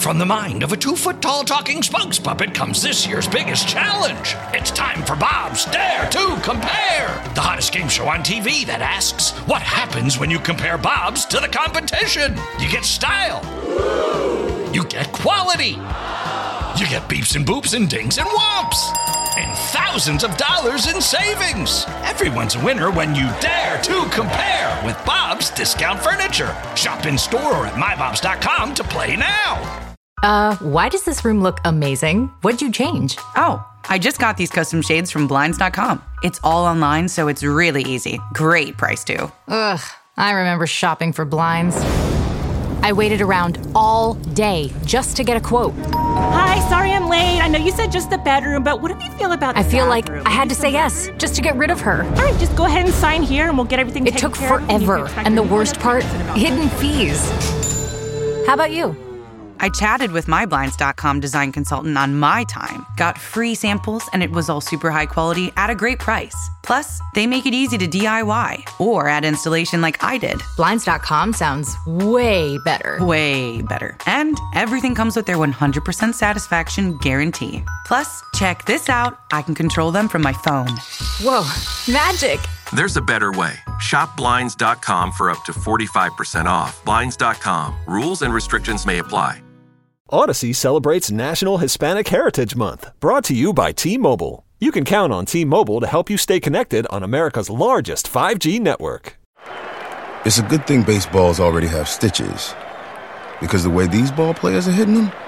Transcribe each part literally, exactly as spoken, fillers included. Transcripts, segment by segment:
from the mind of a two-foot-tall talking spokes puppet comes this year's biggest challenge. It's time for Bob's Dare to Compare, the hottest game show on T V that asks, what happens when you compare Bobs to the competition? You get style. You get quality. You get beeps and boops and dings and whomps. And thousands of dollars in savings. Everyone's a winner when you dare to compare with Bob's Discount Furniture. Shop in store or at my bobs dot com to play now. Uh, why does this room look amazing? What'd you change? Oh, I just got these custom shades from blinds dot com. It's all online, so it's really easy. Great price, too. Ugh, I remember shopping for blinds. I waited around all day just to get a quote. Hi, sorry I'm late. I know you said just the bedroom, but what do you feel about the I feel bathroom? like I had to say yes just to get rid of her. All right, just go ahead and sign here and we'll get everything It taken took care of. forever, and the worst part, hidden fees. How about you? I chatted with my blinds dot com design consultant on my time, got free samples, and it was all super high quality at a great price. Plus, they make it easy to D I Y or add installation like I did. blinds dot com sounds way better. Way better. And everything comes with their one hundred percent satisfaction guarantee. Plus, check this out. I can control them from my phone. Whoa, magic. There's a better way. Shop blinds dot com for up to forty-five percent off. blinds dot com. Rules and restrictions may apply. Odyssey celebrates National Hispanic Heritage Month, brought to you by T-Mobile. You can count on T-Mobile to help you stay connected on America's largest five G network. It's a good thing baseballs already have stitches, because the way these ball players are hitting them,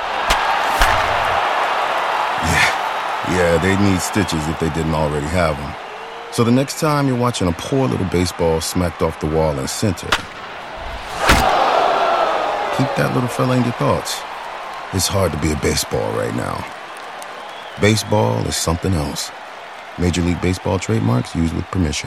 yeah, yeah, they need stitches if they didn't already have them. So the next time you're watching a poor little baseball smacked off the wall in center, keep that little fella in your thoughts. It's hard to be a baseball right now. Baseball is something else. Major League Baseball trademarks used with permission.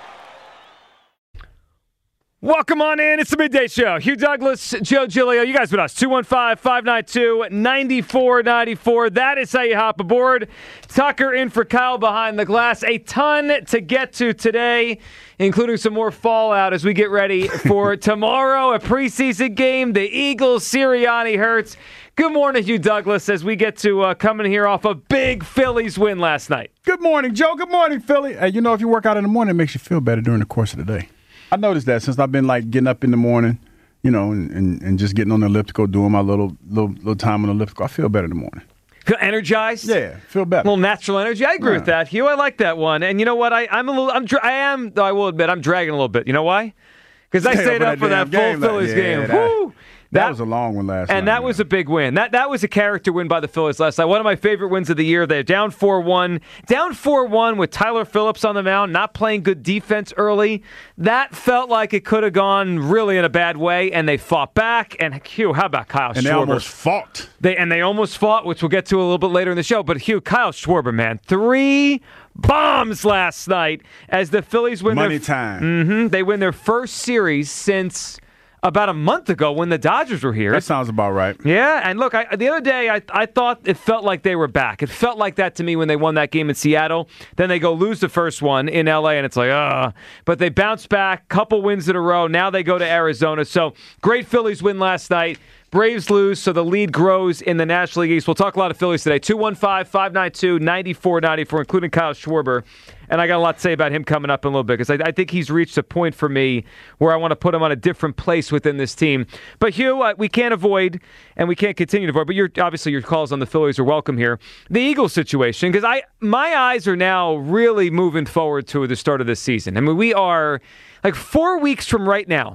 Welcome on in. It's the Midday Show. Hugh Douglas, Joe Giglio. You guys with us. two one five, five nine two, nine four nine four. That is how you hop aboard. Tucker in for Kyle behind the glass. A ton to get to today, including some more fallout as we get ready for tomorrow, a preseason game. The Eagles, Sirianni, Hurts. Good morning, Hugh Douglas, as we get to uh, coming here off a big Phillies win last night. Good morning, Joe. Good morning, Philly. Hey, you know, if you work out in the morning, it makes you feel better during the course of the day. I noticed that since I've been, like, getting up in the morning, you know, and, and, and just getting on the elliptical, doing my little little little time on the elliptical, I feel better in the morning. Feel energized? Yeah, feel better. A little natural energy. I agree yeah. with that, Hugh. I like that one. And you know what? I, I'm a little. I'm. I am. Though I will admit, I'm dragging a little bit. You know why? Because I stayed up for that, that full Phillies yeah, game. That, Woo! That, that was a long one last night. And that man. was a big win. That that was a character win by the Phillies last night. One of my favorite wins of the year. They're down four one. Down four one with Tyler Phillips on the mound, not playing good defense early. That felt like it could have gone really in a bad way, and they fought back. And, Hugh, how about Kyle Schwarber? And they almost fought. They, and they almost fought, which we'll get to a little bit later in the show. But, Hugh, Kyle Schwarber, man, three bombs last night as the Phillies win Money their, time. Mm-hmm, they win their first series since about a month ago when the Dodgers were here. That sounds about right. Yeah, and look, I, the other day I, I thought it felt like they were back. It felt like that to me when they won that game in Seattle. Then they go lose the first one in L A, and it's like, ugh. But they bounce back, couple wins in a row. Now they go to Arizona. So great Phillies win last night. Braves lose, so the lead grows in the National League East. We'll talk a lot of Phillies today. two one five, five nine two, nine four nine four, including Kyle Schwarber. And I got a lot to say about him coming up in a little bit because I, I think he's reached a point for me where I want to put him on a different place within this team. But, Hugh, uh, we can't avoid and we can't continue to avoid, but you're, obviously your calls on the Phillies are welcome here. The Eagles situation, because I my eyes are now really moving forward to the start of this season. I mean, we are like four weeks from right now.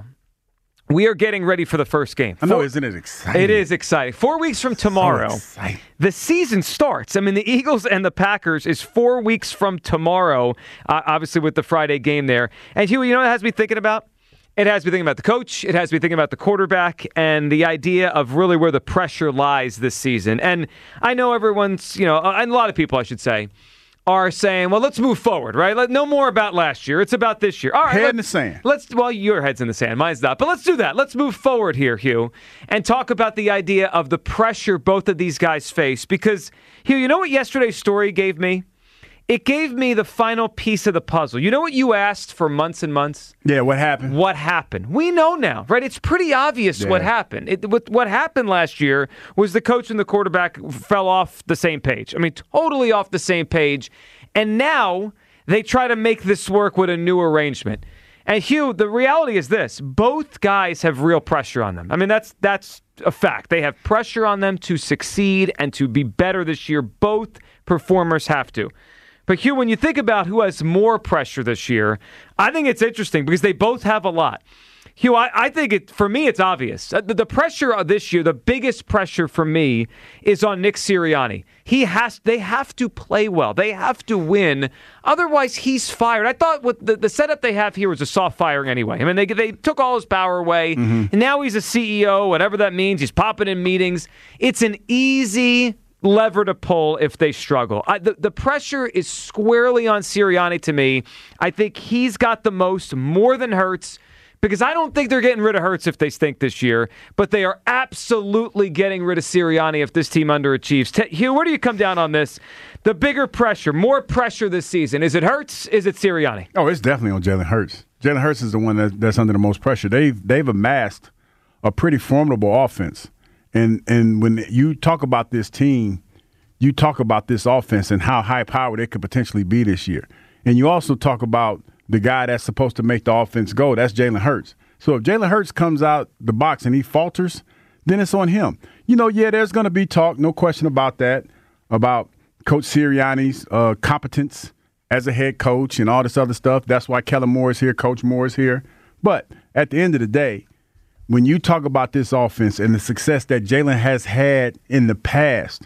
We are getting ready for the first game. I know, Four, isn't it exciting? It is exciting. Four weeks from tomorrow, so the season starts. I mean, the Eagles and the Packers is four weeks from tomorrow, uh, obviously with the Friday game there. And, Hugh, you know what it has me thinking about? It has me thinking about the coach. It has me thinking about the quarterback and the idea of really where the pressure lies this season. And I know everyone's, you know, and a lot of people, I should say, are saying, well, let's move forward, right? Let, no more about last year. It's about this year. All right, Head let, in the sand. Let's, well, your head's in the sand. Mine's not. But let's do that. Let's move forward here, Hugh, and talk about the idea of the pressure both of these guys face. Because, Hugh, you know what yesterday's story gave me? it gave me the final piece of the puzzle. You know what you asked for months and months? Yeah, what happened? What happened? We know now, right? It's pretty obvious yeah. what happened. It, what, what happened last year was the coach and the quarterback fell off the same page. I mean, totally off the same page. And now they try to make this work with a new arrangement. And Hugh, the reality is this. Both guys have real pressure on them. I mean, that's that's a fact. They have pressure on them to succeed and to be better this year. Both performers have to. But Hugh, when you think about who has more pressure this year, I think it's interesting because they both have a lot. Hugh, I, I think it for me it's obvious. The, the pressure of this year, the biggest pressure for me is on Nick Sirianni. He has they have to play well. They have to win. Otherwise, he's fired. I thought what the, the setup they have here was a soft firing anyway. I mean, they they took all his power away, mm-hmm. and now he's a C E O, whatever that means. He's popping in meetings. It's an easy lever to pull if they struggle. I, the, the pressure is squarely on Sirianni to me. I think he's got the most, more than Hurts, because I don't think they're getting rid of Hurts if they stink this year, but they are absolutely getting rid of Sirianni if this team underachieves. T- Hugh, where do you come down on this? The bigger pressure, more pressure this season. Is it Hurts? Is it Sirianni? Oh, it's definitely on Jalen Hurts. Jalen Hurts is the one that, that's under the most pressure. They've, they've amassed a pretty formidable offense. And and when you talk about this team, you talk about this offense and how high-powered it could potentially be this year. And you also talk about the guy that's supposed to make the offense go. That's Jalen Hurts. So if Jalen Hurts comes out the box and he falters, then it's on him. You know, yeah, there's going to be talk, no question about that, about Coach Sirianni's uh, competence as a head coach and all this other stuff. That's why Kellen Moore is here, Coach Moore is here. But at the end of the day, when you talk about this offense and the success that Jalen has had in the past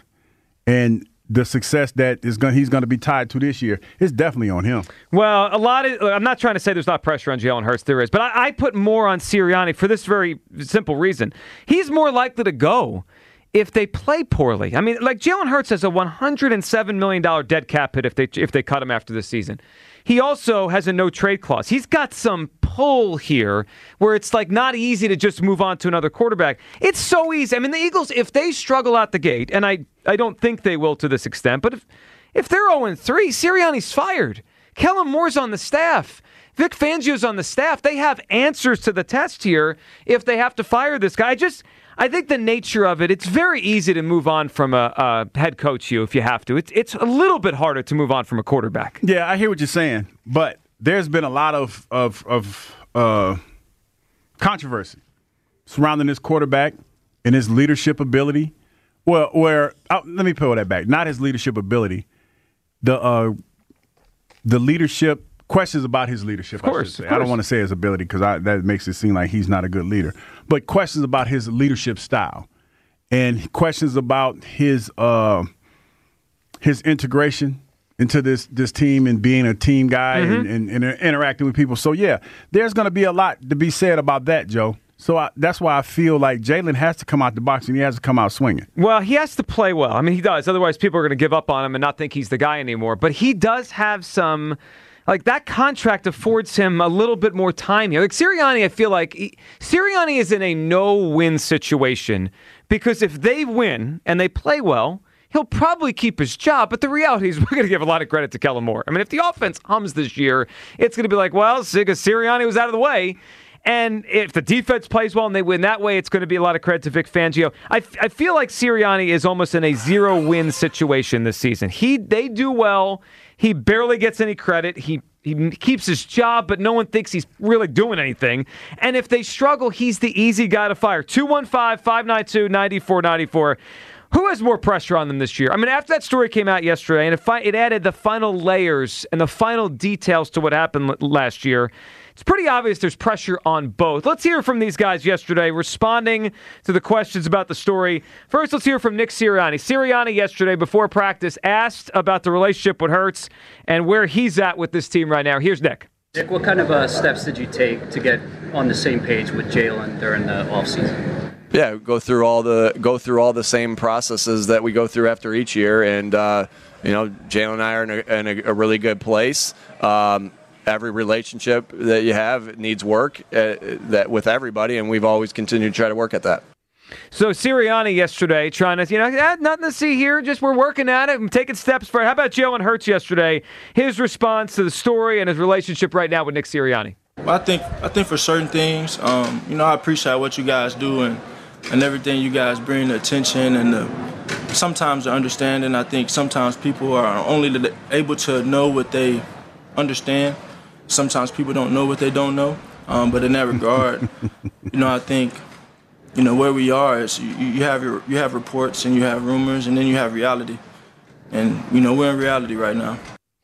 and the success that is going he's going to be tied to this year, it's definitely on him. Well, a lot of I'm not trying to say there's not pressure on Jalen Hurts. There is. But I, I put more on Sirianni for this very simple reason. He's more likely to go if they play poorly. I mean, like Jalen Hurts has a one hundred seven million dollars dead cap hit if they if they cut him after this season. He also has a no-trade clause. He's got some pull here where it's like not easy to just move on to another quarterback. It's so easy. I mean, the Eagles, if they struggle out the gate, and I, I don't think they will to this extent, but if, if they're oh and three, Sirianni's fired. Kellen Moore's on the staff. Vic Fangio's on the staff. They have answers to the test here if they have to fire this guy. I just... I think the nature of it, it's very easy to move on from a, a head coach, you, if you have to. It's it's a little bit harder to move on from a quarterback. Yeah, I hear what you're saying, but there's been a lot of of, of uh, controversy surrounding this quarterback and his leadership ability. Well, where uh, let me pull that back. Not his leadership ability, the uh, the leadership. Questions about his leadership, of course, I, of course. I don't want to say his ability because that makes it seem like he's not a good leader. But questions about his leadership style and questions about his uh, his integration into this this team and being a team guy mm-hmm. and, and, and interacting with people. So, yeah, there's going to be a lot to be said about that, Joe. So I, that's why I feel like Jalen has to come out the box and he has to come out swinging. Well, he has to play well. I mean, he does. Otherwise, people are going to give up on him and not think he's the guy anymore. But he does have some... Like, that contract affords him a little bit more time here. Like, Sirianni, I feel like he, Sirianni is in a no-win situation because if they win and they play well, he'll probably keep his job. But the reality is we're going to give a lot of credit to Kellen Moore. I mean, if the offense hums this year, it's going to be like, well, because Sirianni was out of the way. And if the defense plays well and they win that way, it's going to be a lot of credit to Vic Fangio. I, f- I feel like Sirianni is almost in a zero-win situation this season. He They do well. He barely gets any credit. He he keeps his job, but no one thinks he's really doing anything. And if they struggle, he's the easy guy to fire. two one five, five nine two, nine four nine four. Who has more pressure on them this year? I mean, after that story came out yesterday, and it, fi- it added the final layers and the final details to what happened l- last year, it's pretty obvious there's pressure on both. Let's hear from these guys yesterday responding to the questions about the story. First, let's hear from Nick Sirianni. Sirianni yesterday before practice asked about the relationship with Hurts and where he's at with this team right now. Here's Nick. Nick, what kind of uh, steps did you take to get on the same page with Jalen during the offseason? Yeah, go through all the go through all the same processes that we go through after each year, and uh, you know, Jalen and I are in a, in a, a really good place. Um, every relationship that you have needs work uh, that with everybody, and we've always continued to try to work at that. So Sirianni yesterday trying to, you know, eh, nothing to see here. Just we're working at it and taking steps for it. How about Jalen Hurts yesterday? His response to the story and his relationship right now with Nick Sirianni. Well, I think I think for certain things, um, you know, I appreciate what you guys do and, and everything you guys bring, the attention and the, sometimes the understanding. I think sometimes people are only able to know what they understand. Sometimes people don't know what they don't know. Um, but in that regard, you know, I think, you know, where we are is you, you have your you have reports and you have rumors and then you have reality. And, you know, we're in reality right now.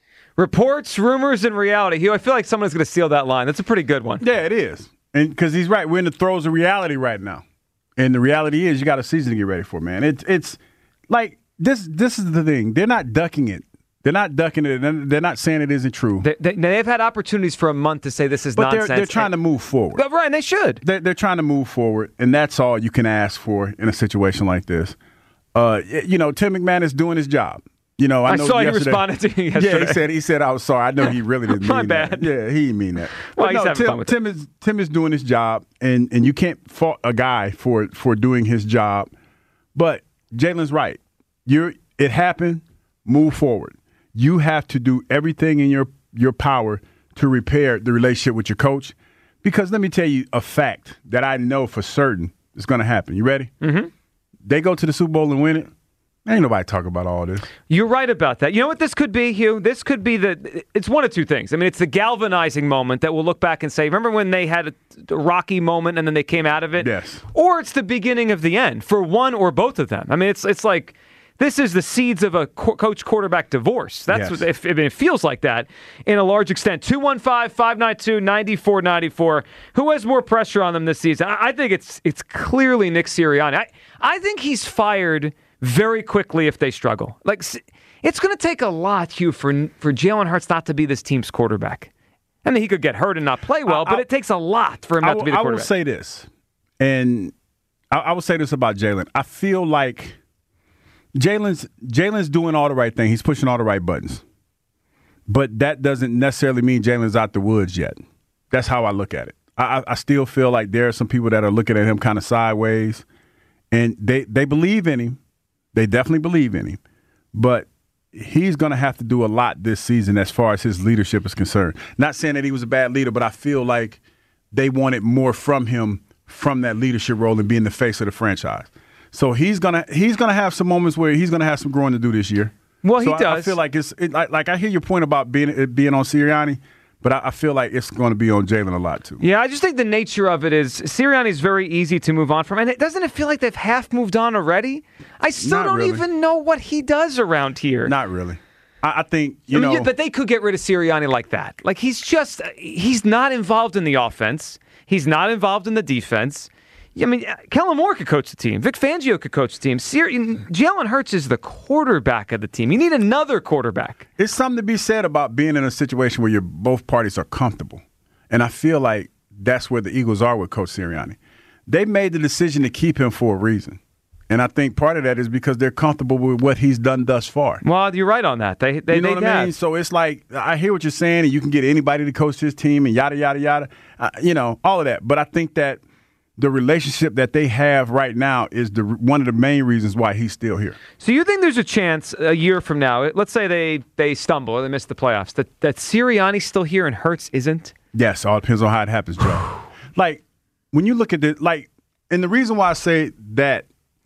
Reports, rumors, and reality. Hugh, I feel like someone's going to steal that line. That's a pretty good one. Yeah, it is. And because he's right. We're in the throes of reality right now. And the reality is you got a season to get ready for, man. It's it's like this This is the thing. They're not ducking it. They're not ducking it. They're not saying it isn't true. They, they, they've had opportunities for a month to say this is but nonsense. They're, they're trying to move forward. But right, and they should. They're, they're trying to move forward, and that's all you can ask for in a situation like this. Uh, you know, Tim McMahon is doing his job. You know, I, I know saw yesterday, he responded to you yesterday. Yeah, he said, he said, I was sorry. I know he really didn't mean My that. bad. Yeah, he didn't mean that. Well, But he's no, having Tim, fun with Tim it. is Tim is doing his job, and, and you can't fault a guy for for doing his job. But Jalen's right. You're it happened. Move forward. You have to do everything in your your power to repair the relationship with your coach, because let me tell you a fact that I know for certain is going to happen. You ready? Mm-hmm. They go to the Super Bowl and win it. Ain't nobody talk about all this. You're right about that. You know what this could be, Hugh? This could be the, it's one of two things. I mean, it's the galvanizing moment that we'll look back and say, remember when they had a, a rocky moment and then they came out of it? Yes. Or it's the beginning of the end for one or both of them. I mean, it's it's like, this is the seeds of a co- coach-quarterback divorce. That's Yes. what, if, if it feels like that in a large extent. two one five, five nine two, nine four nine four. Who has more pressure on them this season? I, I think it's it's clearly Nick Sirianni. I, I think he's fired very quickly if they struggle. Like, it's going to take a lot, Hugh, for for Jalen Hurts not to be this team's quarterback. I mean, he could get hurt and not play well, I, but it takes a lot for him not I, to be the I quarterback. will say this, and I, I will say this about Jalen. I feel like Jalen's Jalen's doing all the right thing. He's pushing all the right buttons. But that doesn't necessarily mean Jalen's out the woods yet. That's how I look at it. I, I still feel like there are some people that are looking at him kind of sideways, and they, they believe in him. They definitely believe in him. But he's going to have to do a lot this season as far as his leadership is concerned. Not saying that he was a bad leader, but I feel like they wanted more from him from that leadership role and being the face of the franchise. So he's gonna he's gonna have some moments where he's gonna have some growing to do this year. Well, so he I, does. I feel like it's it, like, like I hear your point about being it being on Sirianni, but I, I feel like it's going to be on Jalen a lot too. Yeah, I just think the nature of it is Sirianni's very easy to move on from, and it doesn't it feel like they've half moved on already? I still Not don't really. even know what he does around here. Not really. I, I think you I mean, know, yeah, but they could get rid of Sirianni like that. Like he's just he's not involved in the offense. He's not involved in the defense. I mean, Kellen Moore could coach the team. Vic Fangio could coach the team. Sir- Jalen Hurts is the quarterback of the team. You need another quarterback. It's something to be said about being in a situation where you're, both parties are comfortable. And I feel like that's where the Eagles are with Coach Sirianni. They made the decision to keep him for a reason. And I think part of that is because they're comfortable with what he's done thus far. Well, you're right on that. They, they, you know they what I have. mean? So it's like, I hear what you're saying, and you can get anybody to coach his team and yada, yada, yada. Uh, you know, all of that. But I think that the relationship that they have right now is the one of the main reasons why he's still here. So you think there's a chance a year from now, let's say they, they stumble or they miss the playoffs, that, that Sirianni's still here and Hurts isn't? Yes, all depends on how it happens, Joe. Like, when you look at it, like, and the reason why I say that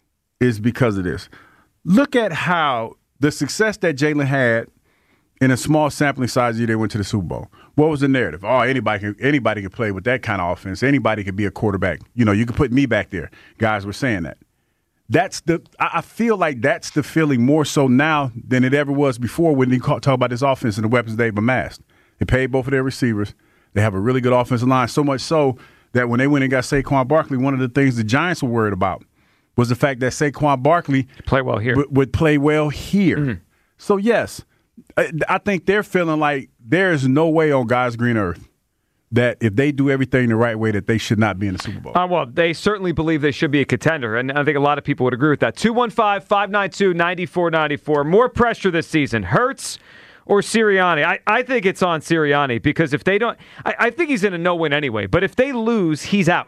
is because of this. Look at how the success that Jalen had in a small sampling size year they went to the Super Bowl. What was the narrative? Oh, anybody can anybody can play with that kind of offense. Anybody can be a quarterback. You know, you can put me back there. Guys were saying that. That's the. I I feel like that's the feeling more so now than it ever was before when they talk about this offense and the weapons they've amassed. They paid both of their receivers. They have a really good offensive line, so much so that when they went and got Saquon Barkley, one of the things the Giants were worried about was the fact that Saquon Barkley play well here. w- would play well here. Mm-hmm. So, yes, I, I think they're feeling like there is no way on God's green earth that if they do everything the right way that they should not be in the Super Bowl. Uh, well, they certainly believe they should be a contender, and I think a lot of people would agree with that. two one five, five nine two, nine four nine four. More pressure this season. Hurts or Sirianni? I, I think it's on Sirianni because if they don't – I think he's in a no-win anyway, but if they lose, he's out.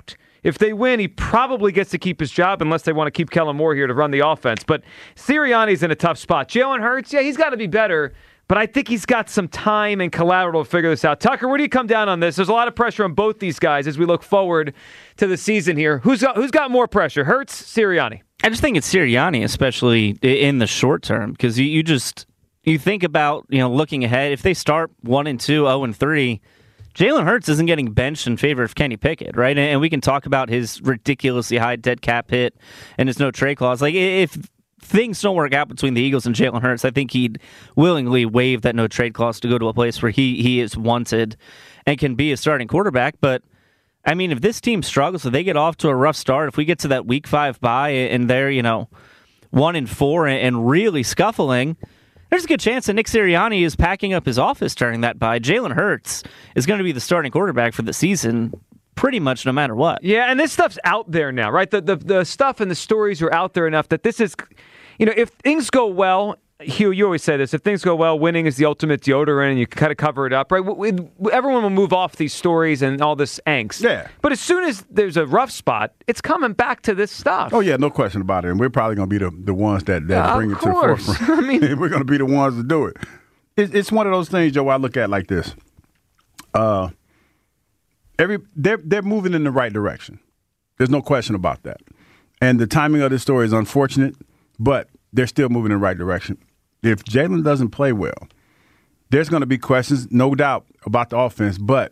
If they win, he probably gets to keep his job unless they want to keep Kellen Moore here to run the offense. But Sirianni's in a tough spot. Jalen Hurts, yeah, he's got to be better, but I think he's got some time and collateral to figure this out. Tucker, where do you come down on this? There's a lot of pressure on both these guys as we look forward to the season here. Who's got, who's got more pressure, Hurts, Sirianni? I just think it's Sirianni, especially in the short term, because you, you just you think about you know looking ahead. If they start one and two, zero and three, Jalen Hurts isn't getting benched in favor of Kenny Pickett, right? And, and we can talk about his ridiculously high dead cap hit and his no trade clause. Like if things don't work out between the Eagles and Jalen Hurts, I think he'd willingly waive that no trade clause to go to a place where he he is wanted and can be a starting quarterback. But I mean, if this team struggles, if they get off to a rough start, if we get to that week five bye and they're, you know, one and four and really scuffling, there's a good chance that Nick Sirianni is packing up his office during that bye. Jalen Hurts is going to be the starting quarterback for the season pretty much no matter what. Yeah, and this stuff's out there now, right? The, the, the stuff and the stories are out there enough that this is, you know, if things go well, Hugh, you always say this, if things go well, winning is the ultimate deodorant, and you kind of cover it up, right? We, we, everyone will move off these stories and all this angst. Yeah. But as soon as there's a rough spot, it's coming back to this stuff. Oh, yeah, no question about it. And we're probably going to be the, the ones that, that uh, bring it to the forefront. I mean, we're going to be the ones to do it. it. It's one of those things, Joe, I look at like this. Uh, every they're, they're moving in the right direction. There's no question about that. And the timing of this story is unfortunate, but they're still moving in the right direction. If Jalen doesn't play well, there's going to be questions, no doubt, about the offense. But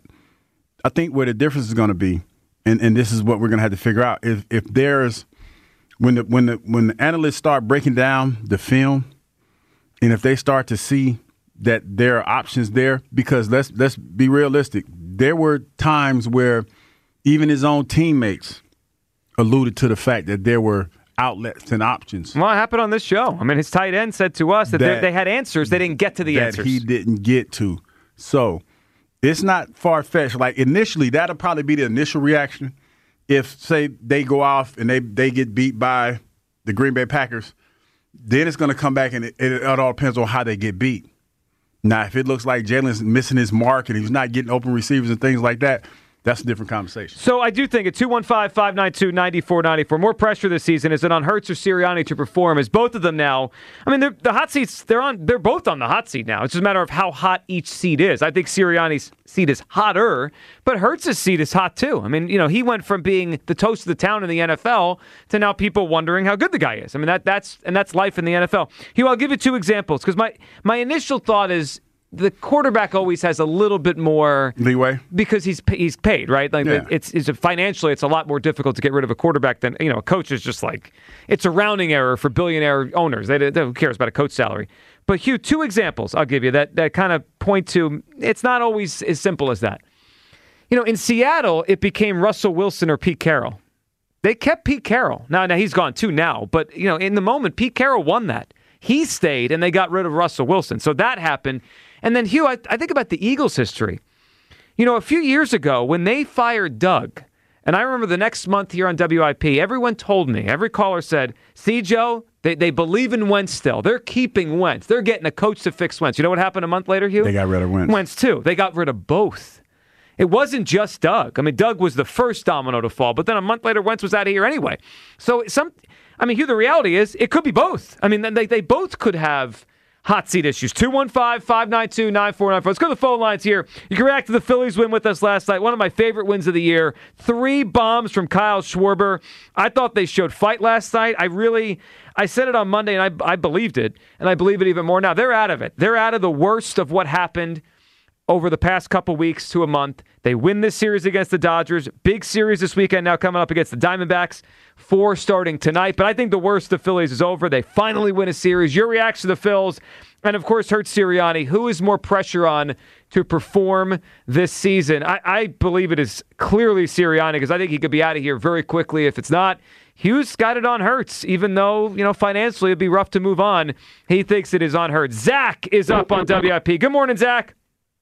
I think where the difference is going to be, and, and this is what we're going to have to figure out, if if there's when the when the when the analysts start breaking down the film, and if they start to see that there are options there, because let's let's be realistic, there were times where even his own teammates alluded to the fact that there were outlets and options. Well, it happened on this show. I mean, his tight end said to us that, that they had answers. They didn't get to the that answers. he didn't get to. So it's not far-fetched. Like, initially, that'll probably be the initial reaction. If, say, they go off and they, they get beat by the Green Bay Packers, then it's going to come back, and it, it, it all depends on how they get beat. Now, if it looks like Jalen's missing his mark and he's not getting open receivers and things like that, that's a different conversation. So I do think at two one five, five nine two, nine four nine four, more pressure this season. Is it on Hurts or Sirianni to perform? As both of them now, I mean, they're, the hot seats, they're on. They're both on the hot seat now. It's just a matter of how hot each seat is. I think Sirianni's seat is hotter, but Hurts' seat is hot too. I mean, you know, he went from being the toast of the town in the N F L to now people wondering how good the guy is. I mean, that that's and that's life in the N F L. Hugh, I'll give you two examples because my my initial thought is, the quarterback always has a little bit more leeway because he's he's paid, right? Like yeah. it's, it's financially, it's a lot more difficult to get rid of a quarterback than, you know, a coach is just like, it's a rounding error for billionaire owners. They, they who cares about a coach salary? But Hugh, two examples I'll give you that that kind of point to it's not always as simple as that. You know, in Seattle, it became Russell Wilson or Pete Carroll. They kept Pete Carroll. Now, now he's gone too now, but you know, in the moment, Pete Carroll won that. He stayed, and they got rid of Russell Wilson. So that happened. And then, Hugh, I, I think about the Eagles' history. You know, a few years ago, when they fired Doug, and I remember the next month here on W I P, everyone told me, every caller said, see, Joe, they, they believe in Wentz still. They're keeping Wentz. They're getting a coach to fix Wentz. You know what happened a month later, Hugh? They got rid of Wentz. Wentz, too. They got rid of both. It wasn't just Doug. I mean, Doug was the first domino to fall, but then a month later, Wentz was out of here anyway. So, some, I mean, Hugh, the reality is it could be both. I mean, they, they both could have hot seat issues. two one five, five nine two, nine four nine four. Let's go to the phone lines here. You can react to the Phillies win with us last night. One of my favorite wins of the year. Three bombs from Kyle Schwarber. I thought they showed fight last night. I really, I said it on Monday, and I, I believed it, and I believe it even more now. They're out of it. They're out of the worst of what happened over the past couple weeks to a month. They win this series against the Dodgers. Big series this weekend now coming up against the Diamondbacks. Four starting tonight. But I think the worst of the Phillies is over. They finally win a series. Your reaction to the Phils, and of course Hurts Sirianni. Who is more pressure on to perform this season? I, I believe it is clearly Sirianni because I think he could be out of here very quickly. If it's not, Hughes got it on Hurts, even though, you know, financially it'd be rough to move on. He thinks it is on Hurts. Zach is up on W I P. Good morning, Zach.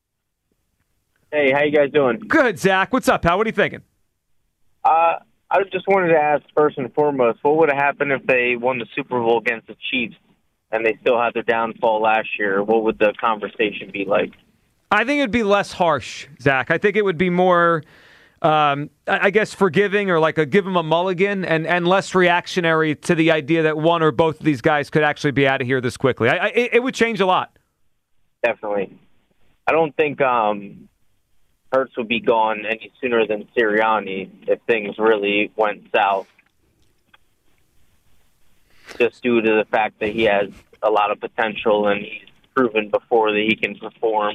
Hey, how you guys doing? Good, Zach. What's up, pal? What are you thinking? Uh, I just wanted to ask first and foremost, what would have happened if they won the Super Bowl against the Chiefs and they still had their downfall last year? What would the conversation be like? I think it would be less harsh, Zach. I think it would be more um, I guess, forgiving or like a give him a mulligan and, and less reactionary to the idea that one or both of these guys could actually be out of here this quickly. I, I, it would change a lot. Definitely. I don't think um, Hurts would be gone any sooner than Sirianni if things really went south, just due to the fact that he has a lot of potential and he's proven before that he can perform.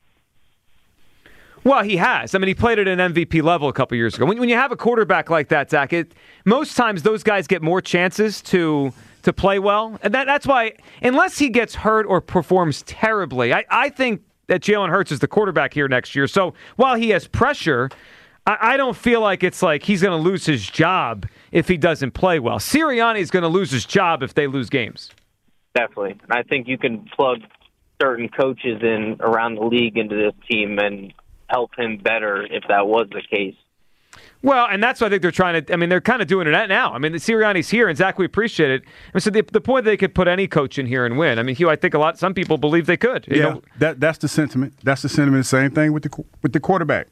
Well, he has. I mean, he played at an M V P level a couple years ago. When, when you have a quarterback like that, Zach, it, most times those guys get more chances to to play well. And that, that's why, unless he gets hurt or performs terribly, I, I think that Jalen Hurts is the quarterback here next year. So while he has pressure, I, I don't feel like it's like he's going to lose his job if he doesn't play well. Sirianni is going to lose his job if they lose games. Definitely. And I think you can plug certain coaches in around the league into this team and help him better if that was the case. Well, and that's what I think they're trying to – I mean, they're kind of doing it now. I mean, the Sirianni's here, and Zach, we appreciate it. And so the, the point they could put any coach in here and win. I mean, Hugh, I think a lot – some people believe they could. You yeah, know? that that's the sentiment. That's the sentiment. Same thing with the with the quarterback.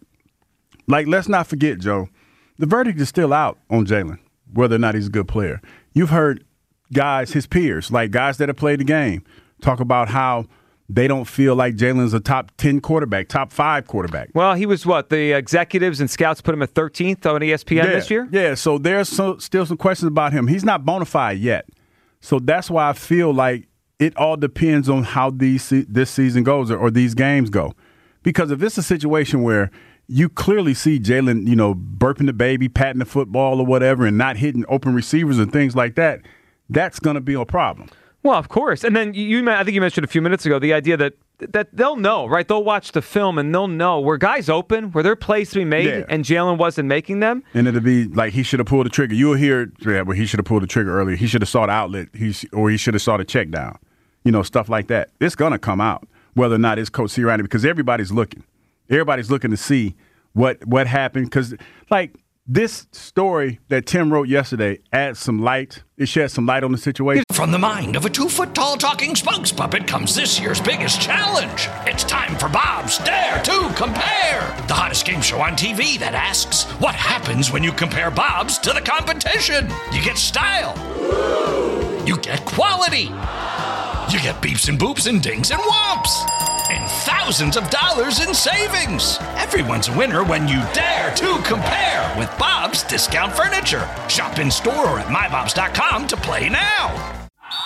Like, let's not forget, Joe, the verdict is still out on Jalen, whether or not he's a good player. You've heard guys, his peers, like guys that have played the game, talk about how – they don't feel like Jalen's a top ten quarterback, top five quarterback. Well, he was what? The executives and scouts put him at thirteenth on E S P N yeah, this year? Yeah, so there's so, still some questions about him. He's not bona fide yet. So that's why I feel like it all depends on how these this season goes or, or these games go. Because if it's a situation where you clearly see Jalen, you know, burping the baby, patting the football or whatever, and not hitting open receivers and things like that, that's going to be a problem. Well, of course. And then you, I think you mentioned a few minutes ago the idea that that they'll know, right? They'll watch the film and they'll know where guys open, where there are plays to be made, yeah. and Jalen wasn't making them. And it'll be like he should have pulled the trigger. You'll hear, yeah, well, he should have pulled the trigger earlier. He should have saw the outlet, he or he should have saw the check down. You know, stuff like that. It's going to come out, whether or not it's Coach Sirianni, because everybody's looking. Everybody's looking to see what what happened. Because, like, this story that Tim wrote yesterday adds some light. It sheds some light on the situation. From the mind of a two-foot-tall talking spokes puppet comes this year's biggest challenge. It's time for Bob's Dare to Compare, the hottest game show on T V that asks, what happens when you compare Bob's to the competition? You get style. You get quality. You get beeps and boops and dings and whomps. And thousands of dollars in savings. Everyone's a winner when you dare to compare with Bob's Discount Furniture. Shop in store or at my bobs dot com to play now.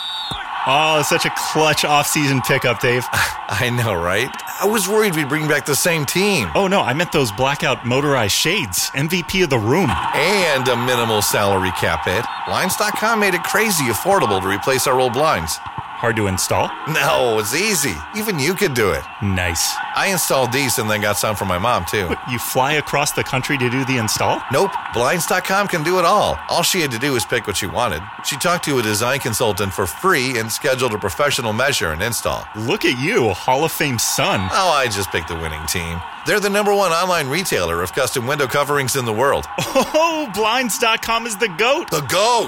Oh, such a clutch off-season pickup, Dave. I know, right? I was worried we'd bring back the same team. Oh, no, I meant those blackout motorized shades. M V P of the room. And a minimal salary cap hit. Blinds dot com made it crazy affordable to replace our old blinds. Hard to install? No, it's easy. Even you could do it. Nice. I installed these and then got some for my mom, too. What, you fly across the country to do the install? Nope. Blinds dot com can do it all. All she had to do was pick what she wanted. She talked to a design consultant for free and scheduled a professional measure and install. Look at you, a Hall of Fame son. Oh, I just picked the winning team. They're the number one online retailer of custom window coverings in the world. Oh, Blinds dot com is the GOAT. The GOAT!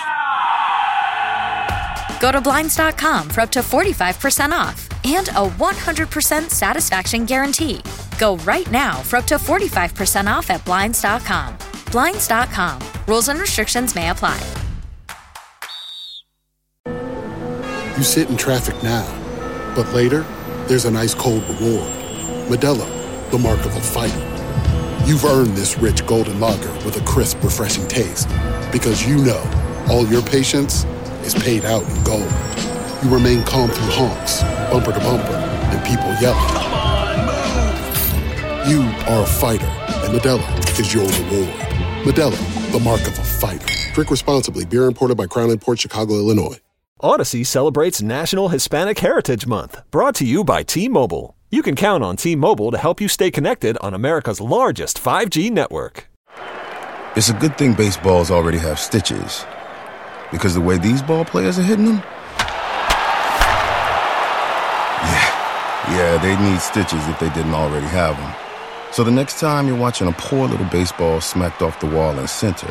Go to Blinds dot com for up to forty-five percent off and a one hundred percent satisfaction guarantee. Go right now for up to forty-five percent off at Blinds dot com. Blinds dot com. Rules and restrictions may apply. You sit in traffic now, but later, there's an ice-cold reward. Modelo, the mark of a fighter. You've earned this rich golden lager with a crisp, refreshing taste. Because you know, all your patience is paid out in gold. You remain calm through honks, bumper to bumper, and people yelling. Come on, move! You are a fighter, and Modelo is your reward. Modelo, the mark of a fighter. Drink responsibly. Beer imported by Crown Imports, Chicago, Illinois. Odyssey celebrates National Hispanic Heritage Month, brought to you by T-Mobile. You can count on T-Mobile to help you stay connected on America's largest five G network. It's a good thing baseballs already have stitches. Because the way these ball players are hitting them? Yeah, yeah, they'd need stitches if they didn't already have them. So the next time you're watching a poor little baseball smacked off the wall in center,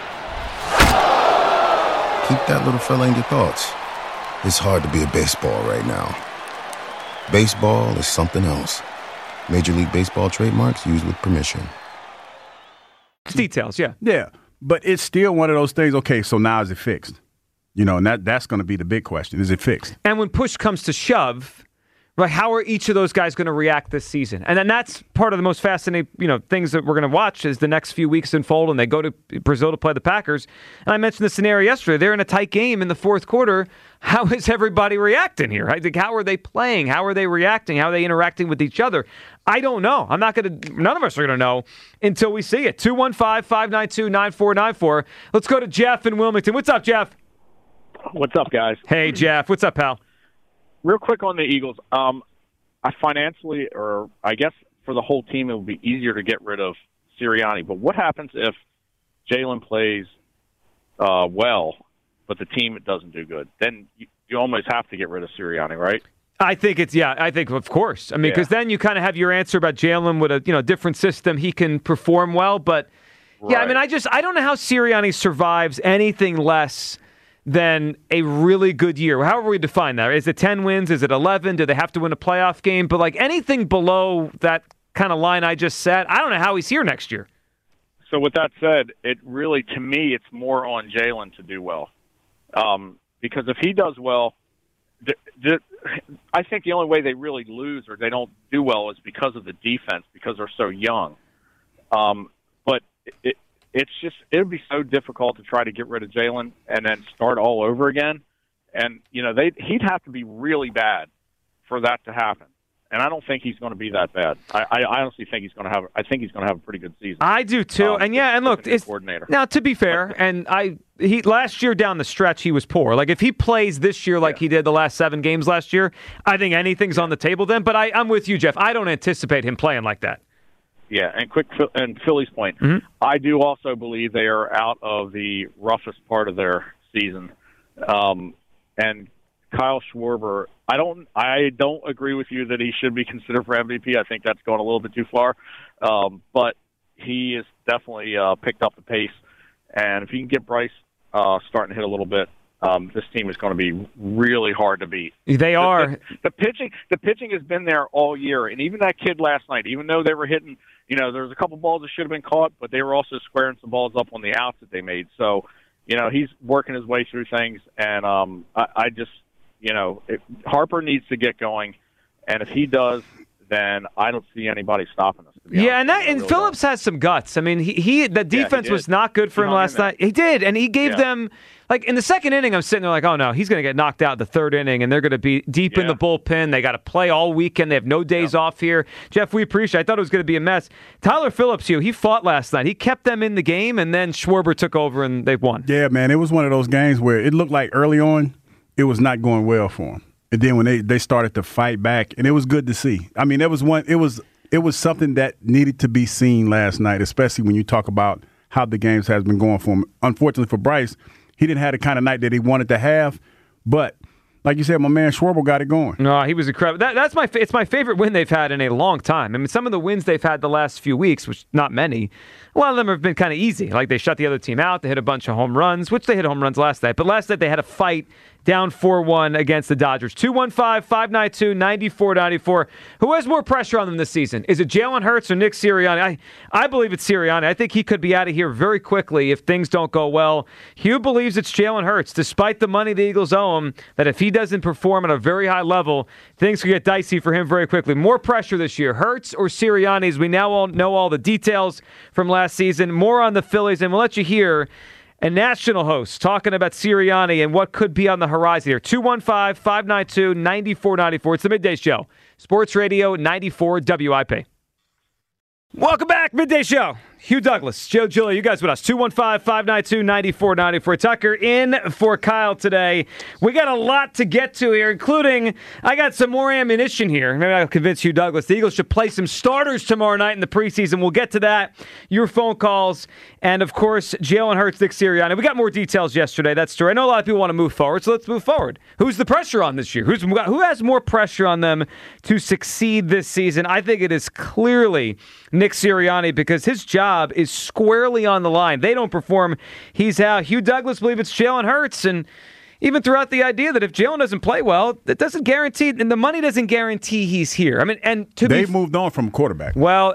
keep that little fella in your thoughts. It's hard to be a baseball right now. Baseball is something else. Major League Baseball trademarks used with permission. It's details, yeah. Yeah, but it's still one of those things, okay, so now is it fixed? You know, and that that's going to be the big question. Is it fixed? And when push comes to shove, right, how are each of those guys going to react this season? And then that's part of the most fascinating, you know, things that we're going to watch as the next few weeks unfold and they go to Brazil to play the Packers. And I mentioned the scenario yesterday. They're in a tight game in the fourth quarter. How is everybody reacting here? I think, how are they playing? How are they reacting? How are they interacting with each other? I don't know. I'm not going to, none of us are going to know until we see it. two one five, five nine two, nine four nine four. Let's go to Jeff in Wilmington. What's up, Jeff? What's up, guys? Hey, Jeff. What's up, pal? Real quick on the Eagles. Um, I financially, or I guess for the whole team, it would be easier to get rid of Sirianni. But what happens if Jalen plays uh, well, but the team doesn't do good? Then you, you almost have to get rid of Sirianni, right? I think it's, yeah, I think, of course. I mean, because yeah. then you kind of have your answer about Jalen with a, you know, different system. He can perform well, but, right. yeah, I mean, I just, I don't know how Sirianni survives anything less than a really good year. However we define that. Is it ten wins? Is it eleven? Do they have to win a playoff game? But like anything below that kind of line I just set, I don't know how he's here next year. So with that said, it really, to me, it's more on Jalen to do well. Um, because if he does well, the, the, I think the only way they really lose or they don't do well is because of the defense, because they're so young. Um, but it, It's just, it would be so difficult to try to get rid of Jalen and then start all over again. And, you know, they he'd have to be really bad for that to happen. And I don't think he's going to be that bad. I, I honestly think he's going to have, I think he's going to have a pretty good season. I do too. Um, and yeah, and look, it's, coordinator. Now to be fair, and I, he last year down the stretch, he was poor. Like if he plays this year like yeah. he did the last seven games last year, I think anything's yeah. on the table then. But I, I'm with you, Jeff. I don't anticipate him playing like that. Yeah, and quick, and Philly's point, mm-hmm. I do also believe they are out of the roughest part of their season. Um, and Kyle Schwarber, I don't, I don't agree with you that he should be considered for M V P. I think that's going a little bit too far. Um, but he has definitely uh, picked up the pace. And if you can get Bryce uh, starting to hit a little bit, Um, this team is going to be really hard to beat. They are. The, the, the pitching, the pitching has been there all year, and even that kid last night, even though they were hitting, you know, there was a couple balls that should have been caught, but they were also squaring some balls up on the outs that they made. So, you know, he's working his way through things, and um, I, I just, you know, it, Harper needs to get going, and if he does, then I don't see anybody stopping us. Yeah, and that and really Phillips don't. has some guts. I mean, he, he the defense yeah, he was not good for he him last night. He did, and he gave yeah. them like in the second inning. I'm sitting there like, oh no, he's going to get knocked out the third inning, and they're going to be deep yeah. in the bullpen. They got to play all weekend. They have no days yeah. off here. Jeff, we appreciate. I thought it was going to be a mess. Tyler Phillips, you he fought last night. He kept them in the game, and then Schwarber took over, and they won. Yeah, man, it was one of those games where it looked like early on it was not going well for him. And then when they, they started to fight back, and it was good to see. I mean, it was one. It was it was something that needed to be seen last night, especially when you talk about how the games has been going for him. Unfortunately for Bryce, he didn't have the kind of night that he wanted to have. But like you said, my man Schwarber got it going. No, he was incredible. That, that's my it's my favorite win they've had in a long time. I mean, some of the wins they've had the last few weeks, which not many, a lot of them have been kind of easy. Like they shut the other team out. They hit a bunch of home runs, which they hit home runs last night. But last night they had a fight down four one against the Dodgers. two one five, five nine two, nine four nine four. Who has more pressure on them this season? Is it Jalen Hurts or Nick Sirianni? I, I believe it's Sirianni. I think he could be out of here very quickly if things don't go well. Hugh believes it's Jalen Hurts, despite the money the Eagles owe him, that if he doesn't perform at a very high level, things could get dicey for him very quickly. More pressure this year, Hurts or Sirianni, as we now all know all the details from last season. More on the Phillies, and we'll let you hear a national host talking about Sirianni and what could be on the horizon here. two one five, five nine two, nine four nine four. It's the Midday Show. Sports Radio ninety-four W I P. Welcome back, Midday Show. Hugh Douglas, Joe Giglio, you guys with us. two one five, five nine two, nine four nine four. Tucker in for Kyle today. We got a lot to get to here, including I got some more ammunition here. Maybe I'll convince Hugh Douglas the Eagles should play some starters tomorrow night in the preseason. We'll get to that, your phone calls, and, of course, Jalen Hurts, Nick Sirianni. We got more details yesterday, that's true. I know a lot of people want to move forward, so let's move forward. Who's the pressure on this year? Who's Who has more pressure on them to succeed this season? I think it is clearly Nick Sirianni because his job is squarely on the line. They don't perform, he's out. Hugh Douglas believes it's Jalen Hurts, and even throughout the idea that if Jalen doesn't play well, that doesn't guarantee, and the money doesn't guarantee he's here. I mean, and to they be, moved on from quarterback. Well, and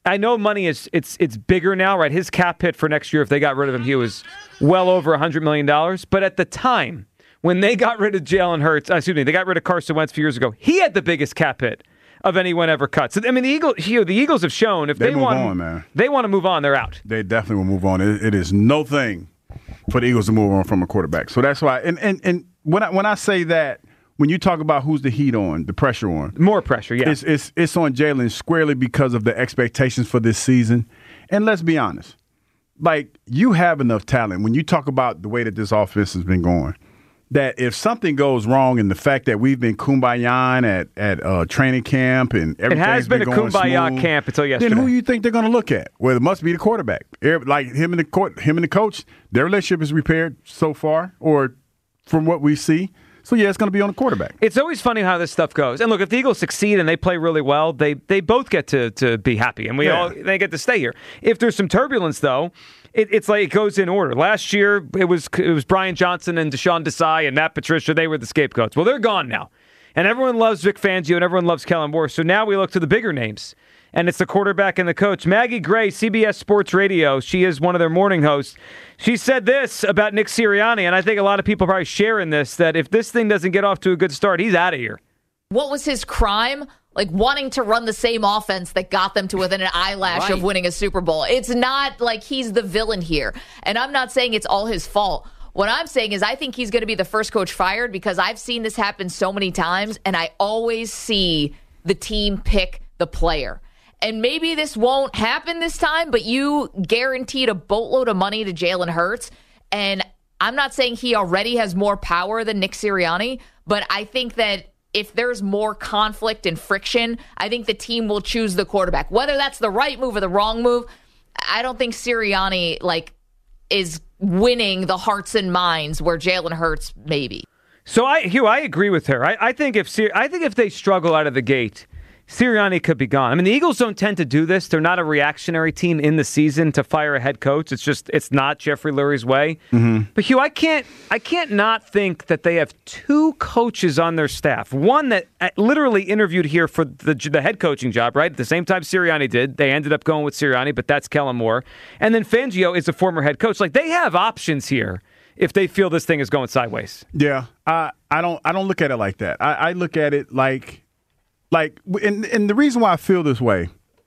I know money is it's it's bigger now, right? His cap hit for next year, if they got rid of him, he was well over one hundred million dollars. But at the time, when they got rid of Jalen Hurts, uh, excuse me, they got rid of Carson Wentz a few years ago, he had the biggest cap hit of anyone ever cut. So, I mean, the Eagles, you know, the Eagles have shown if they, they move want, on, man. they want to move on, they're out. They definitely will move on. It, it is no thing for the Eagles to move on from a quarterback. So that's why. And and, and when I when I say that, when you talk about who's the heat on, the pressure on, more pressure, yeah, it's it's it's on Jalen squarely because of the expectations for this season. And let's be honest, like you have enough talent. When you talk about the way that this offense has been going, that if something goes wrong in the fact that we've been kumbayaing at at uh, training camp and everything's it has been, been a going kumbaya smooth, camp until yesterday. then who do you think they're going to look at? Well, it must be the quarterback. Like him and the court, him and the coach, their relationship is repaired so far, or from what we see. So, yeah, it's going to be on the quarterback. It's always funny how this stuff goes. And look, if the Eagles succeed and they play really well, they they both get to, to be happy, and we Yeah. all they get to stay here. If there's some turbulence, though, it, it's like it goes in order. Last year, it was it was Brian Johnson and Deshaun Desai and Matt Patricia. They were the scapegoats. Well, they're gone now. And everyone loves Vic Fangio and everyone loves Kellen Moore. So now we look to the bigger names. And it's the quarterback and the coach. Maggie Gray, C B S Sports Radio. She is one of their morning hosts. She said this about Nick Sirianni, and I think a lot of people probably share in this, that if this thing doesn't get off to a good start, he's out of here. What was his crime? Like wanting to run the same offense that got them to within an eyelash Right. of winning a Super Bowl. It's not like he's the villain here. And I'm not saying it's all his fault. What I'm saying is I think he's going to be the first coach fired because I've seen this happen so many times, and I always see the team pick the player. And maybe this won't happen this time, but you guaranteed a boatload of money to Jalen Hurts. And I'm not saying he already has more power than Nick Sirianni, but I think that if there's more conflict and friction, I think the team will choose the quarterback. Whether that's the right move or the wrong move, I don't think Sirianni like is winning the hearts and minds where Jalen Hurts maybe. So I, Hugh, I agree with her. I, I think if Sir, I think if they struggle out of the gate, Sirianni could be gone. I mean, the Eagles don't tend to do this. They're not a reactionary team in the season to fire a head coach. It's just it's not Jeffrey Lurie's way. Mm-hmm. But Hugh, I can't I can't not think that they have two coaches on their staff. One that literally interviewed here for the the head coaching job, right? At the same time Sirianni did. They ended up going with Sirianni, but that's Kellen Moore. And then Fangio is a former head coach. Like they have options here if they feel this thing is going sideways. Yeah, I I don't I don't look at it like that. I, I look at it like. Like, and, and the reason why I feel this way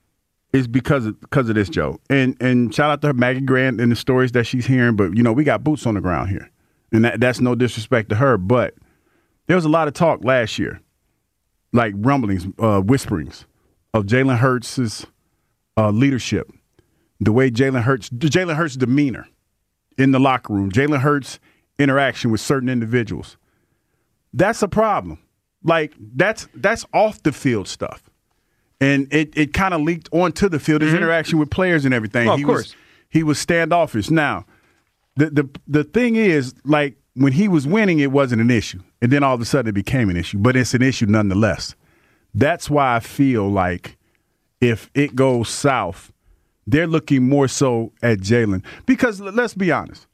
is because of, because of this, Joe. And and shout out to her, Maggie Grant, and the stories that she's hearing. But, you know, we got boots on the ground here. And that, that's no disrespect to her. But there was a lot of talk last year, like rumblings, uh, whisperings of Jalen Hurts' uh, leadership, the way Jalen Hurts, Jalen Hurts' demeanor in the locker room, Jalen Hurts' interaction with certain individuals. That's a problem. Like, that's that's off the field stuff. And it, it kind of leaked onto the field, his mm-hmm. interaction with players and everything. Oh, of he course. was he was standoffish. Now, the, the the thing is, like, when he was winning, it wasn't an issue. And then all of a sudden it became an issue. But it's an issue nonetheless. That's why I feel like if it goes south, they're looking more so at Jalen. Because let's be honest.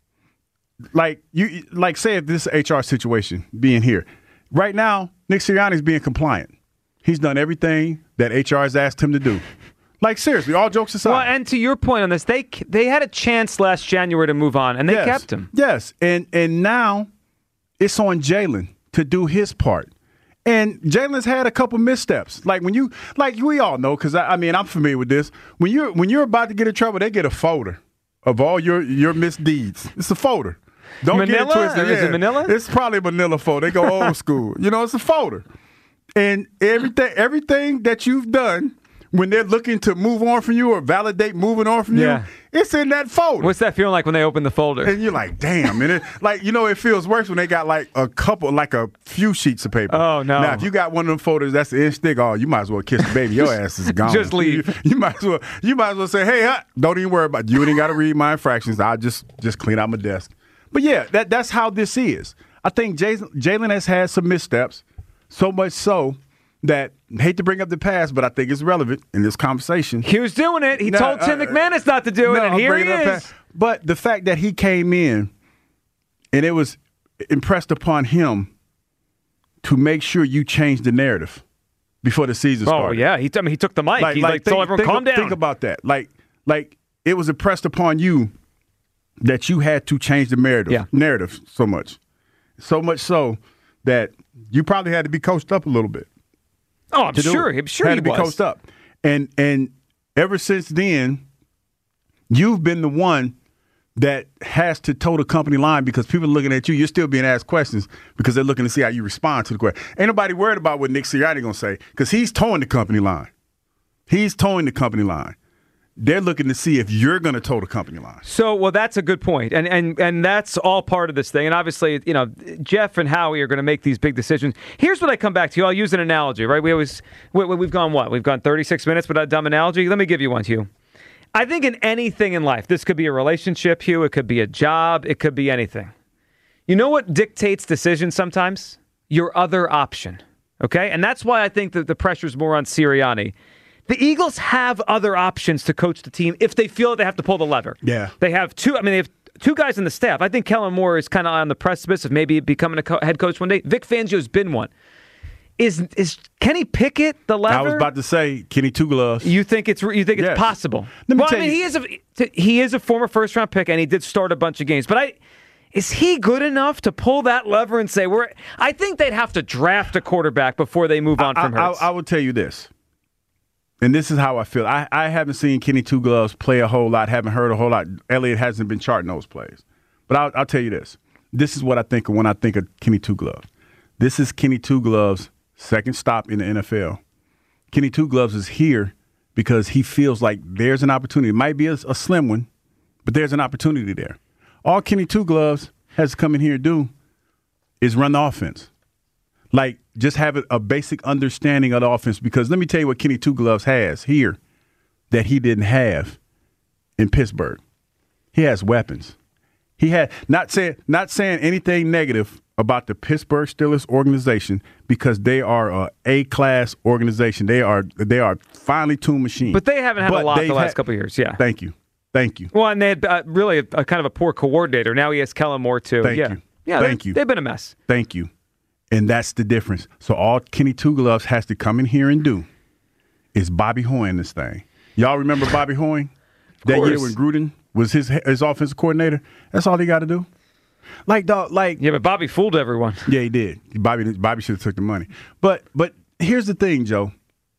Like, you like say if this H R situation being here. Right now, Nick Sirianni is being compliant. He's done everything that H R has asked him to do. Like, seriously, all jokes aside. Well, and to your point on this, they they had a chance last January to move on, and they yes. kept him. Yes, and and now it's on Jalen to do his part. And Jalen's had a couple missteps. Like when you, like we all know, because I, I mean I'm familiar with this. When you're when you're about to get in trouble, they get a folder of all your your misdeeds. It's a folder. Don't Manila? get it twisted. Is yeah. it Manila? It's probably a Manila folder. They go old school. You know, it's a folder. And everything everything that you've done when they're looking to move on from you or validate moving on from Yeah. you, it's in that folder. What's that feeling like when they open the folder? And you're like, damn. And it, like, you know, it feels worse when they got like a couple, like a few sheets of paper. Oh, no. Now, if you got one of them folders that's an inch thick, oh, you might as well kiss the baby. Your ass is gone. Just leave. You, you might as well. You might as well say, hey, huh, don't even worry about it. You ain't got to read my infractions. I'll just just clean out my desk. But yeah, that that's how this is. I think Jalen has had some missteps, so much so that I hate to bring up the past, but I think it's relevant in this conversation. He was doing it. He No, told Tim uh, McManus not to do no, it, and I'm here he bringing it up is. past- But the fact that he came in and it was impressed upon him to make sure you change the narrative before the season Oh started. yeah, he. I mean, he took the mic. Like, he like, like, think, told everyone, think, calm down. Think about that. Like, like it was impressed upon you that you had to change the narrative, Yeah. narrative so much, so much so that you probably had to be coached up a little bit. Oh, I'm to do sure. it. I'm sure had he to be was. coached up, and and ever since then, you've been the one that has to toe the company line because people are looking at you. You're still being asked questions because they're looking to see how you respond to the question. Ain't nobody worried about what Nick Sirianni gonna say because he's towing the company line. He's towing the company line. They're looking to see if you're going to toe the company line. So, well, that's a good point, and and and that's all part of this thing. And obviously, you know, Jeff and Howie are going to make these big decisions. Here's what I come back to. I'll use an analogy, right? We always we, we've gone what? We've gone thirty-six minutes without a dumb analogy. Let me give you one, Hugh. I think in anything in life, this could be a relationship, Hugh. It could be a job. It could be anything. You know what dictates decisions sometimes? Your other option. Okay, and that's why I think that the pressure's more on Sirianni. The Eagles have other options to coach the team if they feel that they have to pull the lever. Yeah. They have two, I mean, they have two guys in the staff. I think Kellen Moore is kind of on the precipice of maybe becoming a co- head coach one day. Vic Fangio's been one. Is is Kenny Pickett the lever? I was about to say Kenny Two Gloves. You think it's you think it's Yes. possible? Let me well, tell I mean, you- he is a he is a former first round pick, and he did start a bunch of games. But I is he good enough to pull that lever and say we're? I think they'd have to draft a quarterback before they move on I, from I, Hurts. I, I will tell you this, and this is how I feel. I, I haven't seen Kenny Two Gloves play a whole lot, haven't heard a whole lot. Elliott hasn't been charting those plays. But I'll, I'll tell you this. This is what I think of when I think of Kenny Two Gloves. This is Kenny Two Gloves' second stop in the N F L. Kenny Two Gloves is here because he feels like there's an opportunity. It might be a, a slim one, but there's an opportunity there. All Kenny Two Gloves has to come in here and do is run the offense. Like, just have a, a basic understanding of the offense. Because let me tell you what Kenny Two Gloves has here that he didn't have in Pittsburgh. He has weapons. He had not saying not saying anything negative about the Pittsburgh Steelers organization because they are a A-class organization. They are they are finely tuned machines. but they haven't had But a lot the they've last had- couple of years. Yeah. Thank you. Thank you. Well, and they had uh, really a, a kind of a poor coordinator. Now he has Kellen Moore too. Thank yeah. you. Yeah. Thank they- you. They've been a mess. Thank you. And that's the difference. So all Kenny Two Gloves has to come in here and do is Bobby Hoying this thing. Y'all remember Bobby Hoying? That year course. when Gruden was his his offensive coordinator? That's all he got to do. Like, dog, like Yeah, but Bobby fooled everyone. yeah, he did. Bobby Bobby should have took the money. But but here's the thing, Joe.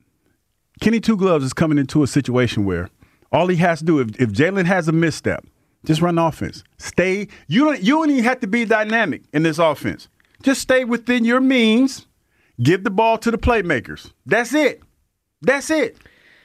Kenny Two Gloves is coming into a situation where all he has to do, if, if Jalen has a misstep, just run the offense. Stay. You don't you don't even have to be dynamic in this offense. Just stay within your means. Give the ball to the playmakers. That's it. That's it.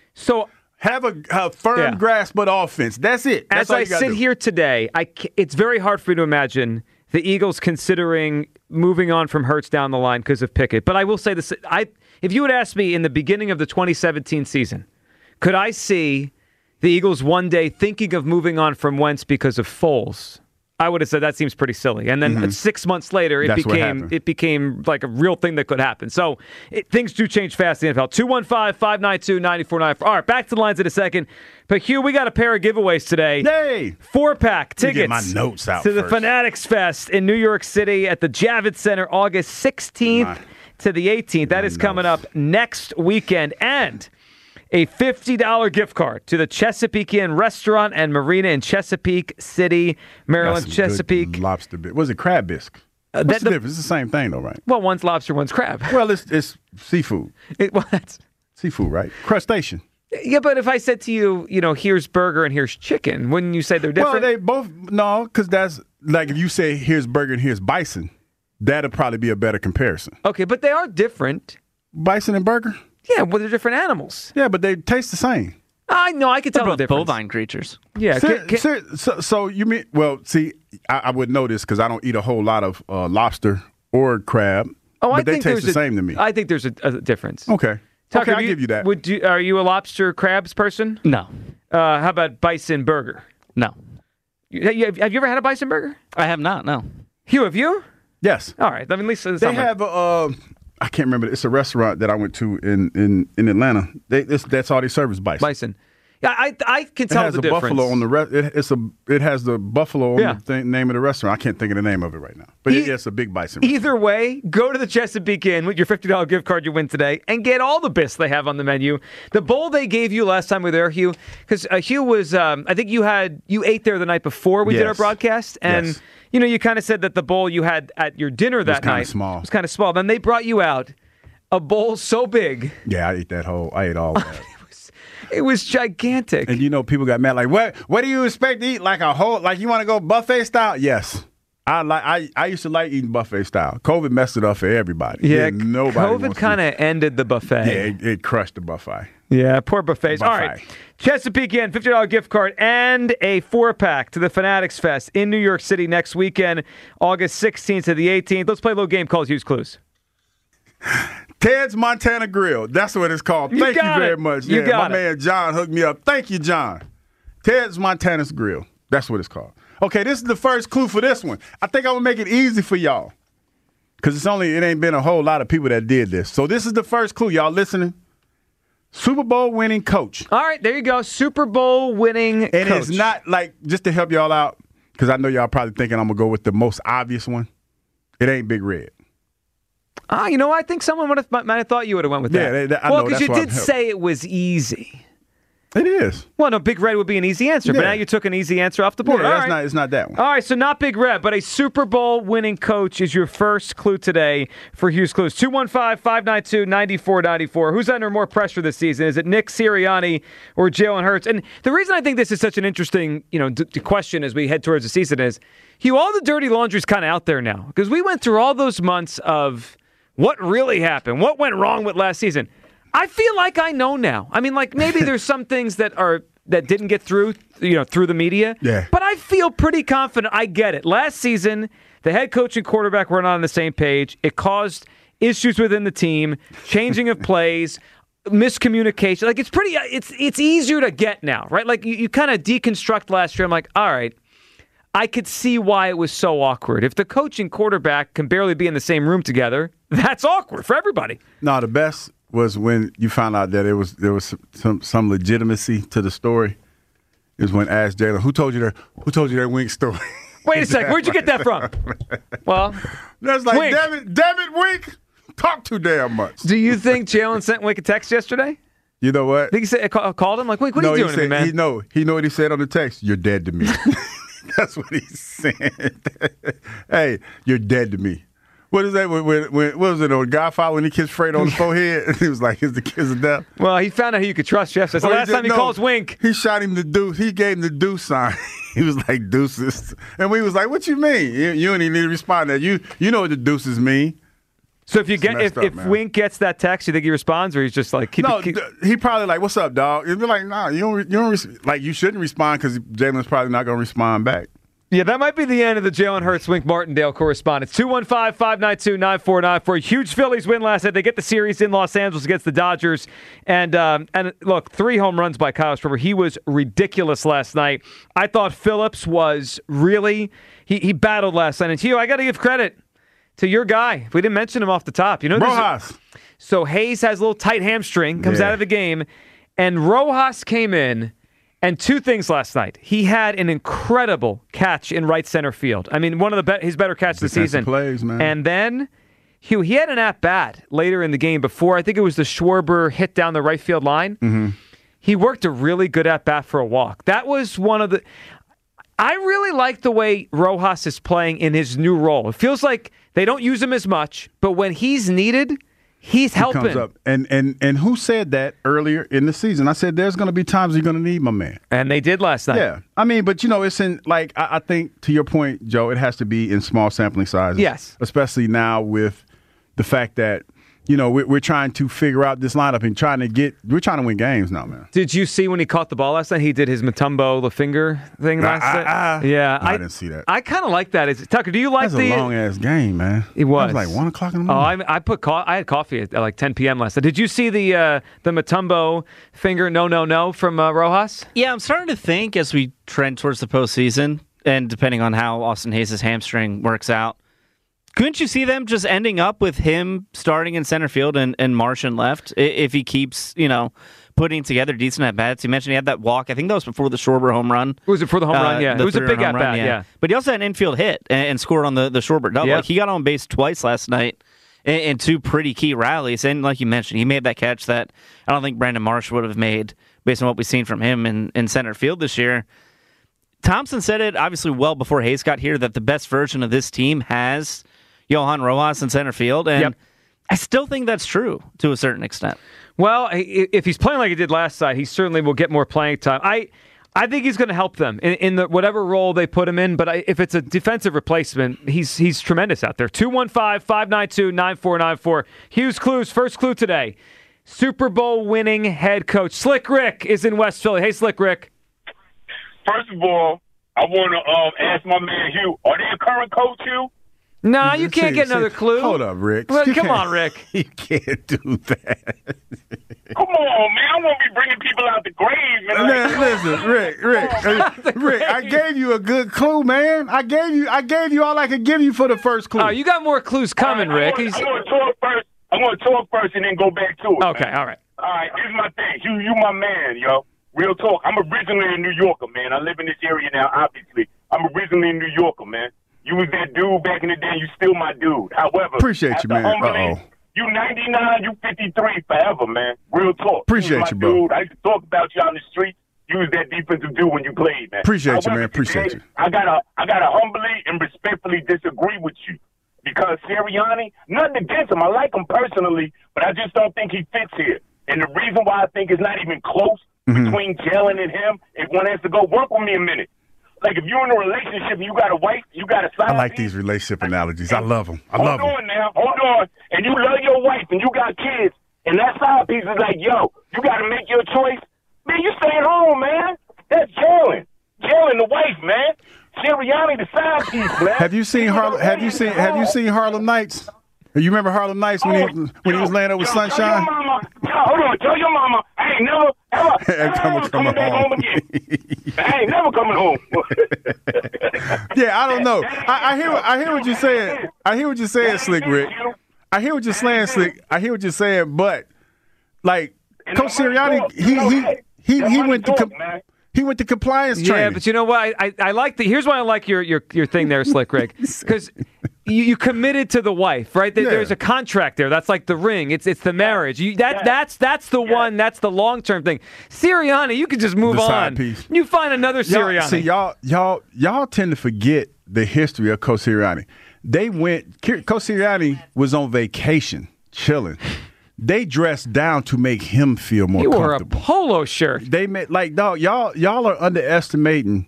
So have a, a firm Yeah. grasp of the offense. That's it. That's As all I you gotta sit do. here today, I ca- it's very hard for me to imagine the Eagles considering moving on from Hurts down the line because of Pickett. But I will say this: I, if you had asked me in the beginning of the twenty seventeen season, could I see the Eagles one day thinking of moving on from Wentz because of Foles? I would have said that seems pretty silly. And then Mhm. six months later, it That's what became happened. it became like a real thing that could happen. So it, things do change fast in the N F L. two one five, five nine two, nine four nine four. All right, back to the lines in a second. But Hugh, we got a pair of giveaways today. Yay! Four-pack Let me tickets get my notes out to the first. Fanatics Fest in New York City at the Javits Center, August sixteenth to the eighteenth. That is coming up next weekend. And a fifty dollars gift card to the Chesapeake Inn Restaurant and Marina in Chesapeake City, Maryland. Got some good Chesapeake. lobster bit. Was it crab bisque? Uh, What's that- the difference? It's the same thing, though, right? Well, one's lobster, one's crab. Well, it's it's seafood. It, well, that's seafood, right? Crustacean. Yeah, but if I said to you, you know, here's burger and here's chicken, wouldn't you say they're different? Well, they both no, because that's like if you say here's burger and here's bison, that'd probably be a better comparison. Okay, but they are different. Bison and burger. Yeah, well, they're different animals. Yeah, but they taste the same. I know, I could tell the both difference. bovine creatures. Yeah, Ser- can- can- ser- so, so you mean? Well, see, I, I would know this because I don't eat a whole lot of uh, lobster or crab. oh, but I they think taste there's the a, same to me. I think there's a, a difference. Okay, Tucker, okay, I'll you- give you that. Would you, are you a lobster crabs person? No. Uh, how about bison burger? No. You, you- have you ever had a bison burger? I have not, no. Hugh, have you? Yes. All right. I mean, at least it's They somewhere. have a. Uh, I can't remember. It's a restaurant that I went to in in, in Atlanta. They, this, that's all they serve is bison. Bison. Yeah, I I can It tell has the a difference. buffalo on the re- it, it's a it has the buffalo on Yeah. the thing, name of the restaurant. I can't think of the name of it right now, but E- it, it's a big bison. Either way, go to the Chesapeake Inn with your fifty dollars gift card you win today and get all the bits they have on the menu. The bowl they gave you last time we were there, Hugh, because uh, Hugh was, um, I think you had you ate there the night before we did our Yes. broadcast, and Yes. you know you kind of said that the bowl you had at your dinner that kinda night small. was kind of small. Then they brought you out a bowl so big. Yeah, I ate that whole. I ate all of that. It was gigantic. And you know, people got mad. Like, what? What do you expect to eat? Like a whole? Like you want to go buffet style? Yes. I like. I, I used to like eating buffet style. COVID messed it up for everybody. Yeah, nobody. COVID kind of ended the buffet. Yeah, it, it crushed the buffet. Yeah, poor buffets. Buffet. All right. Chesapeake Inn, fifty dollars gift card and a four-pack to the Fanatics Fest in New York City next weekend, August sixteenth to the eighteenth. Let's play a little game called Hughes Clues. Ted's Montana Grill. That's what it's called. You Thank you got very it. much. You yeah, got my it. man John hooked me up. Thank you, John. Ted's Montana's Grill. That's what it's called. Okay, this is the first clue for this one. I think I'm gonna make it easy for y'all. Cause it's only it ain't been a whole lot of people that did this. So this is the first clue. Y'all listening? Super Bowl winning coach. All right, there you go. Super Bowl winning And coach. it's not like, just to help y'all out, because I know y'all probably thinking I'm gonna go with the most obvious one. It ain't Big Red. Ah, you know, I think someone would have, might, might have thought you would have went with Yeah, that. they- they- I well, know, because that's you why did I'm help- say it was easy. It is. Well, no, Big Red would be an easy answer, but Yeah. now you took an easy answer off the board. Yeah, All that's right. not, it's not that one. All right, so not Big Red, but a Super Bowl winning coach is your first clue today for Hughes Clues. two one five, five nine two, nine four nine four. Who's under more pressure this season? Is it Nick Sirianni or Jalen Hurts? And the reason I think this is such an interesting, you know, d- d- question as we head towards the season is, Hugh, all the dirty laundry's kind of out there now because we went through all those months of what really happened, what went wrong with last season. I feel like I know now. I mean, like maybe there's some things that are that didn't get through, you know, through the media. Yeah. But I feel pretty confident. I get it. Last season, the head coach and quarterback were not on the same page. It caused issues within the team, changing of plays, miscommunication. Like it's pretty. It's it's easier to get now, right? Like you, you kind of deconstruct last year. I'm like, all right. I could see why it was so awkward. If the coach and quarterback can barely be in the same room together, that's awkward for everybody. No, the best was when you found out that it was there was some some legitimacy to the story. Is when I asked Jalen, "Who told you that? Who told you that Wink story?" Wait a second, where'd you get that from? Well, that's like, Wink. damn it, damn it, Wink, talk too damn much. Do you think Jalen sent Wink a text yesterday? You know what? I think he said, ca- called him like, Wink, what no, are you he doing to me, said, man? He, no, he know what he said on the text. You're dead to me. That's what he said. Hey, you're dead to me. What is that? When, when, when, what was it on Godfather when he kissed Fred on the forehead? He was like, "Is the kiss of death?" Well, he found out who you could trust, Jeff. That's the Or last just- time he no, calls Wink. He shot him the deuce. He gave him the deuce sign. He was like, "Deuces," and we was like, "What you mean?" You, you don't even need to respond to that. You you know what the deuces mean. So if you It's get if, messed up, if man. Wink gets that text, you think he responds, or he's just like keep No, it, keep, th- he probably like, "What's up, dog?" He'd be like, "Nah, you don't. re- You don't res- like. You shouldn't respond because Jalen's probably not gonna respond back." Yeah, that might be the end of the Jalen Hurts Wink Martindale correspondence. two one five, five nine two, nine four nine four. Huge Phillies win last night. They get the series in Los Angeles against the Dodgers. And um, and look, three home runs by Kyle Schwarber. He was ridiculous last night. I thought Phillips was really he he battled last night. And Hugh, I got to give credit to your guy. We didn't mention him off the top. You know, there's a- Rojas. So Hayes has a little tight hamstring, comes Yeah. out of the game, and Rojas came in. And two things last night. He had an incredible catch in right center field. I mean, one of the be- his better catches of the Defensive season. plays, man. And then, Hugh, he had an at-bat later in the game before, I think it was the Schwarber hit down the right field line. Mm-hmm. He worked a really good at-bat for a walk. That was one of the... I really like the way Rojas is playing in his new role. It feels like they don't use him as much, but when he's needed... He's He helping. comes up. And, and and who said that earlier in the season? I said there's going to be times you're going to need my man. And they did last night. Yeah. I mean, but, you know, it's in, like, I, I think, to your point, Joe, it has to be in small sampling sizes. Yes. Especially now with the fact that, you know, we're, we're trying to figure out this lineup and trying to get, we're trying to win games now, man. Did you see when he caught the ball last night? He did his Matumbo LaFinger thing last Ah, night. ah, ah. Yeah, No, I didn't see that. I kind of like that. Is Tucker? Do you like That's the? a long ass game, man. It was. It was like one o'clock in the Oh, morning. I, I put co- I had coffee at, at like ten p.m. last night. Did you see the uh, the Matumbo finger? No, no, no from uh, Rojas. Yeah, I'm starting to think as we trend towards the postseason, and depending on how Austin Hayes' hamstring works out, couldn't you see them just ending up with him starting in center field and, and Martian left i- if he keeps, you know, putting together decent at bats. You mentioned he had that walk. I think that was before the Schwarber home run. Was it for the home uh, run? Yeah, it was a big at bat. Yeah. yeah, but he also had an infield hit and, and scored on the the Schwarber double. Yep. Like, he got on base twice last night in, in two pretty key rallies. And like you mentioned, he made that catch that I don't think Brandon Marsh would have made based on what we've seen from him in, in center field this year. Thompson said it obviously well before Hayes got here that the best version of this team has Johan Rojas in center field, and yep. I still think that's true to a certain extent. Well, if he's playing like he did last night, he certainly will get more playing time. I I think he's going to help them in, in the whatever role they put him in, but I, if it's a defensive replacement, he's he's tremendous out there. two one five, five nine two, nine four nine four. Hughes Clues, first clue today. Super Bowl winning head coach Slick Rick is in West Philly. Hey, Slick Rick. First of all, I want to um, ask my man Hugh, are they a current coach, Hugh? No, nah, you can't see, get another see, clue. Hold up, Rick. Well, come on, Rick. You can't do that. Come on, man. I won't be bringing people out the grave, man. man listen, Rick, Rick, Rick. I gave you a good clue, man. I gave you, I gave you all I could give you for the first clue. Oh, you got more clues coming, right, Rick. I'm going to talk first. I'm going to talk first and then go back to it. Okay, man. all right. All right, here's my thing. Hugh, you my man, yo. Real talk. I'm originally a New Yorker, man. I live in this area now, obviously. I'm originally a New Yorker, man. You was that dude back in the day. You still my dude. However, appreciate you, man. Uh-oh. You ninety-nine, you fifty-three forever, man. Real talk. Appreciate you, you bro. Dude. I used to talk about you on the street. You was that defensive dude when you played, man. Appreciate However, you, man. Appreciate today, you. I gotta, I gotta humbly and respectfully disagree with you because Sirianni, nothing against him. I like him personally, but I just don't think he fits here. And the reason why I think it's not even close mm-hmm. between Jalen and him, if one has to go work with me a minute. Like, if you're in a relationship and you got a wife, you got a side I like piece, these relationship analogies. I love them. I hold love them. Hold on now. Hold on. And you love your wife and you got kids, and that side piece is like, yo, you got to make your choice. Man, you stay at home, man. That's Jalen. Jalen, the wife, man. Sirianni, the side piece, man. Have you seen Harlem? Have you seen? Have you seen Harlem Nights? You remember Harlem Nights when oh, he when yo, he was laying up with yo, Sunshine? Tell your mama, yo, hold on, tell your mama, I ain't never, ever, ever coming, coming back home. home again. I ain't never coming home. Yeah, I don't know. I, I hear, I hear what you're saying. I hear what you're saying, Slick Rick. I hear what you're saying, Slick. I hear what you're saying, but like Coach Sirianni, he he he he went to. Com- He went to compliance training. Yeah, but you know what? I, I, I like the. Here's why I like your your, your thing there, Slick Rick, because you, you committed to the wife, right? There, Yeah. There's a contract there. That's like the ring. It's it's the marriage. You, that that's that's the one. That's the long term thing. Sirianni, you could just move The on. side piece. You find another Sirianni. Y'all, see, y'all, y'all, y'all tend to forget the history of Coach Sirianni. They went. Coach Sirianni was on vacation, chilling. They dressed down to make him feel more He wore comfortable. a polo shirt. They made like dog. Y'all, y'all are underestimating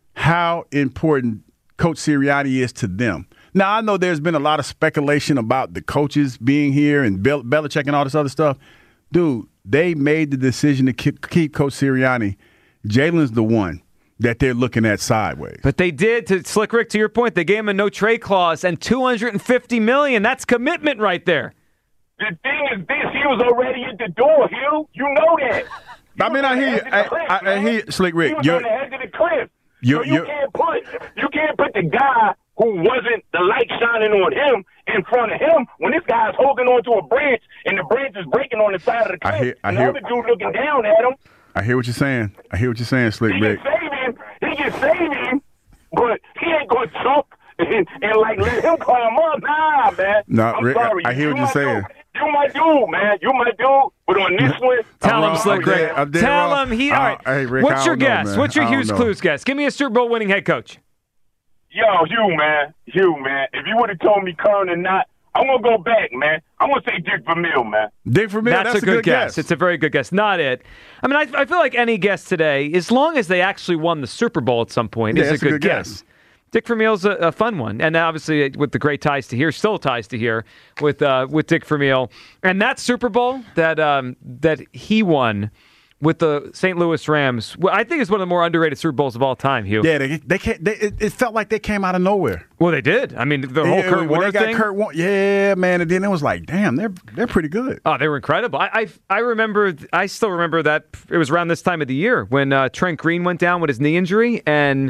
how important Coach Sirianni is to them. Now I know there's been a lot of speculation about the coaches being here and Bel- Belichick and all this other stuff. Dude, they made the decision to keep, keep Coach Sirianni. Jalen's the one that they're looking at sideways. But they did, to Slick Rick, to your point, they gave him a no trade clause and two hundred fifty million dollars. That's commitment right there. The thing is this, he was already at the door, Hugh. You know that. I mean, I hear you. I, cliff, I, I hear you, Slick Rick. He was You're, on the edge of the cliff. You're, so you you're, can't put you can't put the guy who wasn't the light shining on him in front of him when this guy's holding onto a branch and the branch is breaking on the side of the cliff. I hear, I and hear, the other dude looking down at him. I hear what you're saying. I hear what you're saying, Slick He Rick. can save him. He can save him, but he ain't going to jump and, and like let him climb up. Nah, man. No, I'm Rick, sorry. I hear what You you're my saying. dude. You my dude, man. You my dude. But on this one, Tell I'm him, wrong. Slick I'm Rick. dead- I'm dead Tell wrong. him he. All right. Hey, Rick, What's I your don't know, guess? man. What's your I don't Hughes know. Clues guess? Give me a Super Bowl winning head coach. Yo, Hugh, man. Hugh, man. If you would have told me current or not, I'm going to go back, man. I'm going to say Dick Vermeil, man. Dick Vermeil, That's, that's, a good, guess. It's a very good guess. Not it. I mean, I, I feel like any guess today, as long as they actually won the Super Bowl at some point, Yeah, is a that's good, a good guess. guess. Dick Vermeil's a, a fun one, and obviously with the great ties to here, still ties to here with uh, with Dick Vermeil, and that Super Bowl that um, that he won with the Saint Louis Rams, well, I think it's one of the more underrated Super Bowls of all time, Hugh. Yeah, they they, can't, they it, it felt like they came out of nowhere. Well, they did. I mean, the whole Yeah, Kurt when Warner they got thing. Kurt Warner, yeah, man, and then it was like, damn, they're they're pretty good. Oh, they were incredible. I, I I remember, I still remember that it was around this time of the year when uh, Trent Green went down with his knee injury, and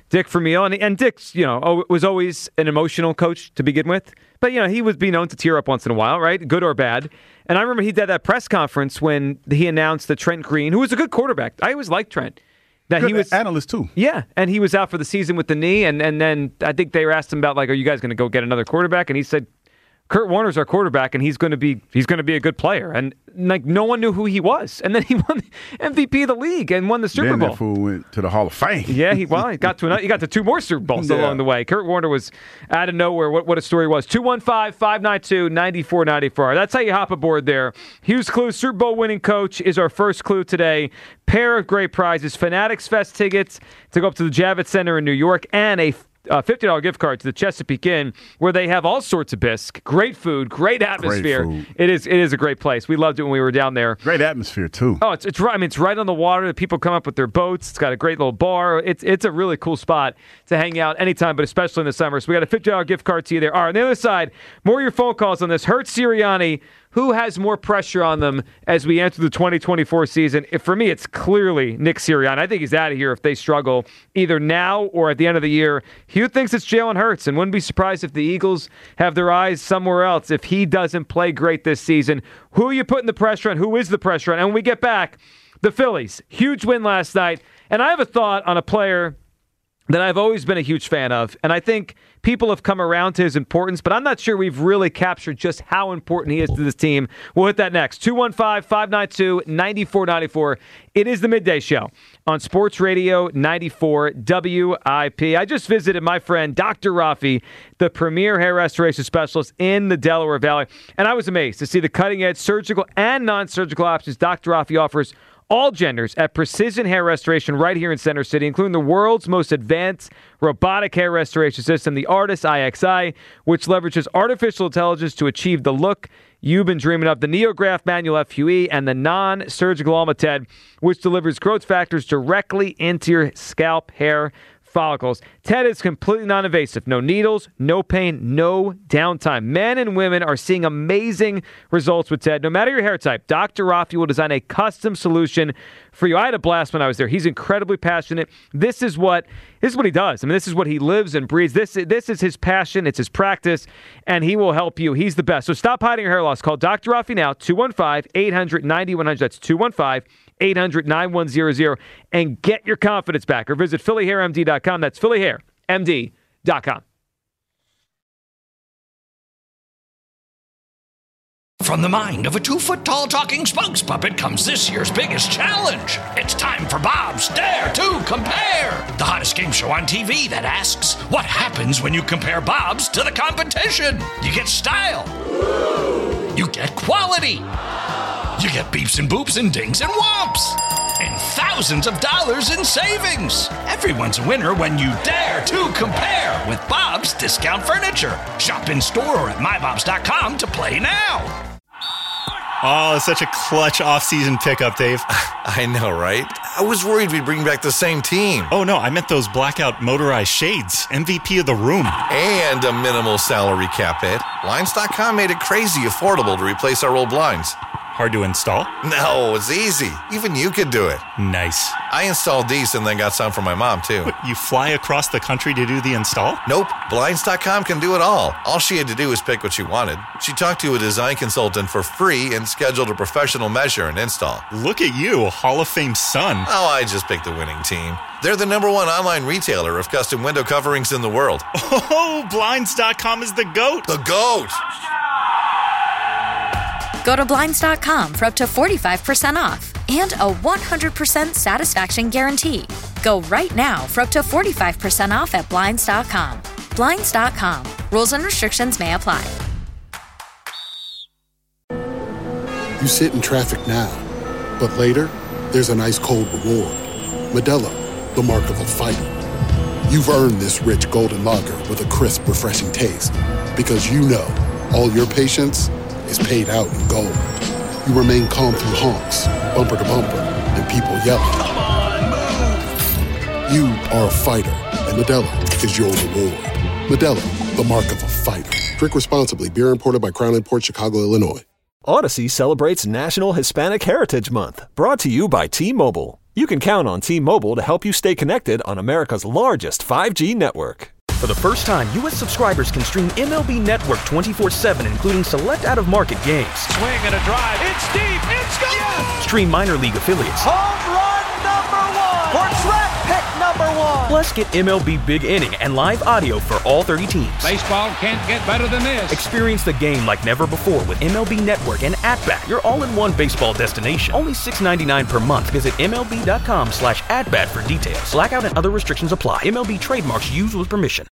Dick Vermeil, and, and Dick's, you know, was always an emotional coach to begin with. But, you know, he would be known to tear up once in a while, right? Good or bad. And I remember he did that press conference when he announced that Trent Green, who was a good quarterback, I always liked Trent. That good he was analyst too. Yeah, and he was out for the season with the knee, and, and then I think they were asked him about, like, are you guys going to go get another quarterback? And he said, Kurt Warner's our quarterback, and he's going to be he's going to be a good player. And like no one knew who he was, and then he won the M V P of the league and won the Super then Bowl. That fool went to the Hall of Fame. Yeah, he well, he got to another, he got to two more Super Bowls yeah. along the way. Kurt Warner was out of nowhere. What what a story was. two one five, five nine two, nine four nine four. That's how you hop aboard there. Hughes Clue, Super Bowl winning coach, is our first clue today. Pair of great prizes: Fanatics Fest tickets to go up to the Javits Center in New York, and a Uh, fifty dollars gift card to the Chesapeake Inn, where they have all sorts of bisque, great food, great atmosphere. Great food. It is it is a great place. We loved it when we were down there. Great atmosphere too. Oh, it's it's right. I mean, it's right on the water. People come up with their boats. It's got a great little bar. It's it's a really cool spot to hang out anytime, but especially in the summer. So we got a fifty dollars gift card to you there. All right, on the other side, more of your phone calls on this. Hurts, Sirianni. Who has more pressure on them as we enter the twenty twenty-four season? If, for me, it's clearly Nick Sirianni. I think he's out of here if they struggle either now or at the end of the year. Hugh thinks it's Jalen Hurts, and wouldn't be surprised if the Eagles have their eyes somewhere else if he doesn't play great this season. Who are you putting the pressure on? Who is the pressure on? And when we get back, the Phillies. Huge win last night. And I have a thought on a player that I've always been a huge fan of, and I think people have come around to his importance, but I'm not sure we've really captured just how important he is to this team. We'll hit that next. two one five, five nine two, nine four nine four. It is the Midday Show on Sports Radio ninety-four W I P. I just visited my friend Doctor Rafi, the premier hair restoration specialist in the Delaware Valley, and I was amazed to see the cutting-edge surgical and non-surgical options Doctor Rafi offers all genders at Precision Hair Restoration right here in Center City, including the world's most advanced robotic hair restoration system, the Artis I X I, which leverages artificial intelligence to achieve the look you've been dreaming of, the NeoGraft Manual F U E, and the non-surgical Almated, which delivers growth factors directly into your scalp hair follicles. Ted is completely non-invasive. No needles, no pain, no downtime. Men and women are seeing amazing results with Ted. No matter your hair type, Doctor Rafi will design a custom solution for you. I had a blast when I was there. He's incredibly passionate. This is what this is what he does. I mean, this is what he lives and breathes. This, this is his passion. It's his practice, and he will help you. He's the best. So stop hiding your hair loss. Call Doctor Rafi now, two one five, eight hundred, ninety-one hundred. That's two one five, eight hundred, ninety-one hundred, and get your confidence back. Or visit Philly Hair M D dot com. That's Philly Hair M D dot com. From the mind of a two-foot-tall talking spokes puppet comes this year's biggest challenge. It's time for Bob's Dare to Compare, the hottest game show on T V that asks, what happens when you compare Bob's to the competition? You get style. You get quality. You get beeps and boops and dings and whomps. And thousands of dollars in savings. Everyone's a winner when you dare to compare with Bob's Discount Furniture. Shop in store or at my bobs dot com to play now. Oh, such a clutch off-season pickup, Dave. I know, right? I was worried we'd bring back the same team. Oh, no, I meant those blackout motorized shades. M V P of the room. And a minimal salary cap hit. Blinds dot com made it crazy affordable to replace our old blinds. Hard to install? No, it's easy. Even you could do it. Nice. I installed these and then got some for my mom, too. What, you fly across the country to do the install? Nope. Blinds dot com can do it all. All she had to do was pick what she wanted. She talked to a design consultant for free and scheduled a professional measure and install. Look at you, Hall of Fame son. Oh, I just picked the winning team. They're the number one online retailer of custom window coverings in the world. Oh, Blinds dot com is the GOAT. The GOAT! Go to Blinds dot com for up to forty-five percent off and a one hundred percent satisfaction guarantee. Go right now for up to forty-five percent off at Blinds dot com. Blinds dot com. Rules and restrictions may apply. You sit in traffic now, but later, there's an ice cold reward. Modelo, the mark of a fighter. You've earned this rich golden lager with a crisp, refreshing taste. Because you know, all your patience is paid out in gold. You remain calm through honks, bumper to bumper, and people yelling. Come on, move! You are a fighter, and Modelo is your reward. Modelo, the mark of a fighter. Drink responsibly. Beer imported by Crown Imports, Chicago, Illinois. Odyssey celebrates National Hispanic Heritage Month, brought to you by T-Mobile. you can count on T-Mobile to help you stay connected on America's largest five G network. For the first time, U S subscribers can stream M L B Network twenty-four seven, including select out-of-market games. Swing and a drive. It's deep. It's gone. Yes! Stream minor league affiliates. Home run number one. For draft pick number one. Plus, get M L B Big Inning and live audio for all thirty teams. Baseball can't get better than this. Experience the game like never before with M L B Network and At-Bat, your all-in-one baseball destination. Only six dollars and ninety-nine cents per month. Visit MLB.com slash at-bat for details. Blackout and other restrictions apply. M L B trademarks used with permission.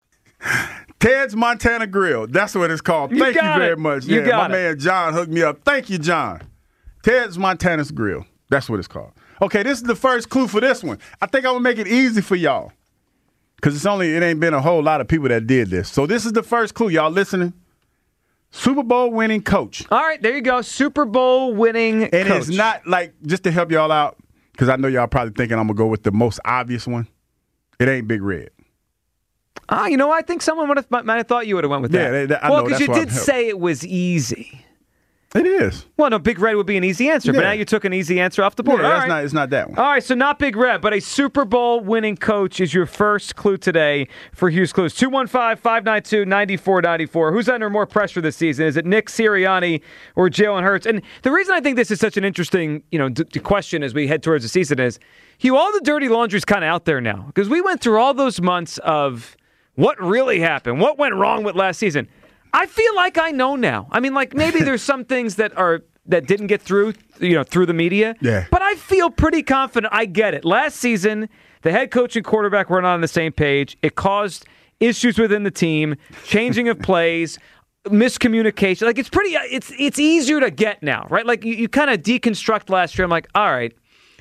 Ted's Montana Grill. That's what it's called. You Thank you got very it. much. You Yeah, got my it. man John hooked me up. Thank you, John. Ted's Montana's Grill. That's what it's called. Okay, this is the first clue for this one. I think I'm gonna make it easy for y'all. Cause it's only it ain't been a whole lot of people that did this. So this is the first clue. Y'all listening? Super Bowl winning coach. All right, there you go. Super Bowl winning And coach. it's not like, just to help y'all out, because I know y'all probably thinking I'm gonna go with the most obvious one. It ain't Big Red. Ah, you know, I think someone would have, might might have thought you would have went with Yeah, that. they- I well, know, because that's you why did I'm help- say it was easy. It is. Well, no, Big Red would be an easy answer, but Yeah. now you took an easy answer off the board. Yeah, All that's right. not, it's not that one. All right, so not Big Red, but a Super Bowl winning coach is your first clue today for Hughes Clues. two one five, five nine two, nine four nine four. Who's under more pressure this season? Is it Nick Sirianni or Jalen Hurts? And the reason I think this is such an interesting, you know, d- d- question as we head towards the season is, Hugh, all the dirty laundry's kind of out there now because we went through all those months of what really happened, what went wrong with last season. I feel like I know now. I mean, like maybe there's some things that are that didn't get through, you know, through the media. Yeah. But I feel pretty confident. I get it. Last season, the head coach and quarterback were not on the same page. It caused issues within the team, changing of plays, miscommunication. Like it's pretty. It's it's easier to get now, right? Like you, you kind of deconstruct last year. I'm like, all right.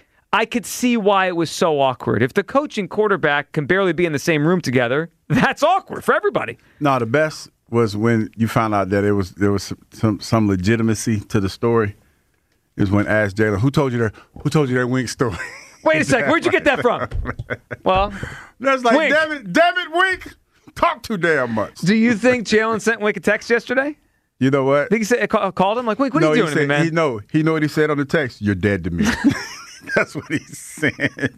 I could see why it was so awkward. If the coach and quarterback can barely be in the same room together, that's awkward for everybody. No, the best was when you found out that it was there was some some legitimacy to the story. Is when I asked Jalen, "Who told you that? Who told you that Wink story?" Wait a second, where'd you get that from? Well, that's like, Wink. damn it, damn it, Wink, talk too damn much. Do you think Jalen sent Wink a text yesterday? You know what? Think he said, called him like, Wink, what no, are you he doing to me, said, man? He, no, he know what he said on the text. You're dead to me. That's what he said.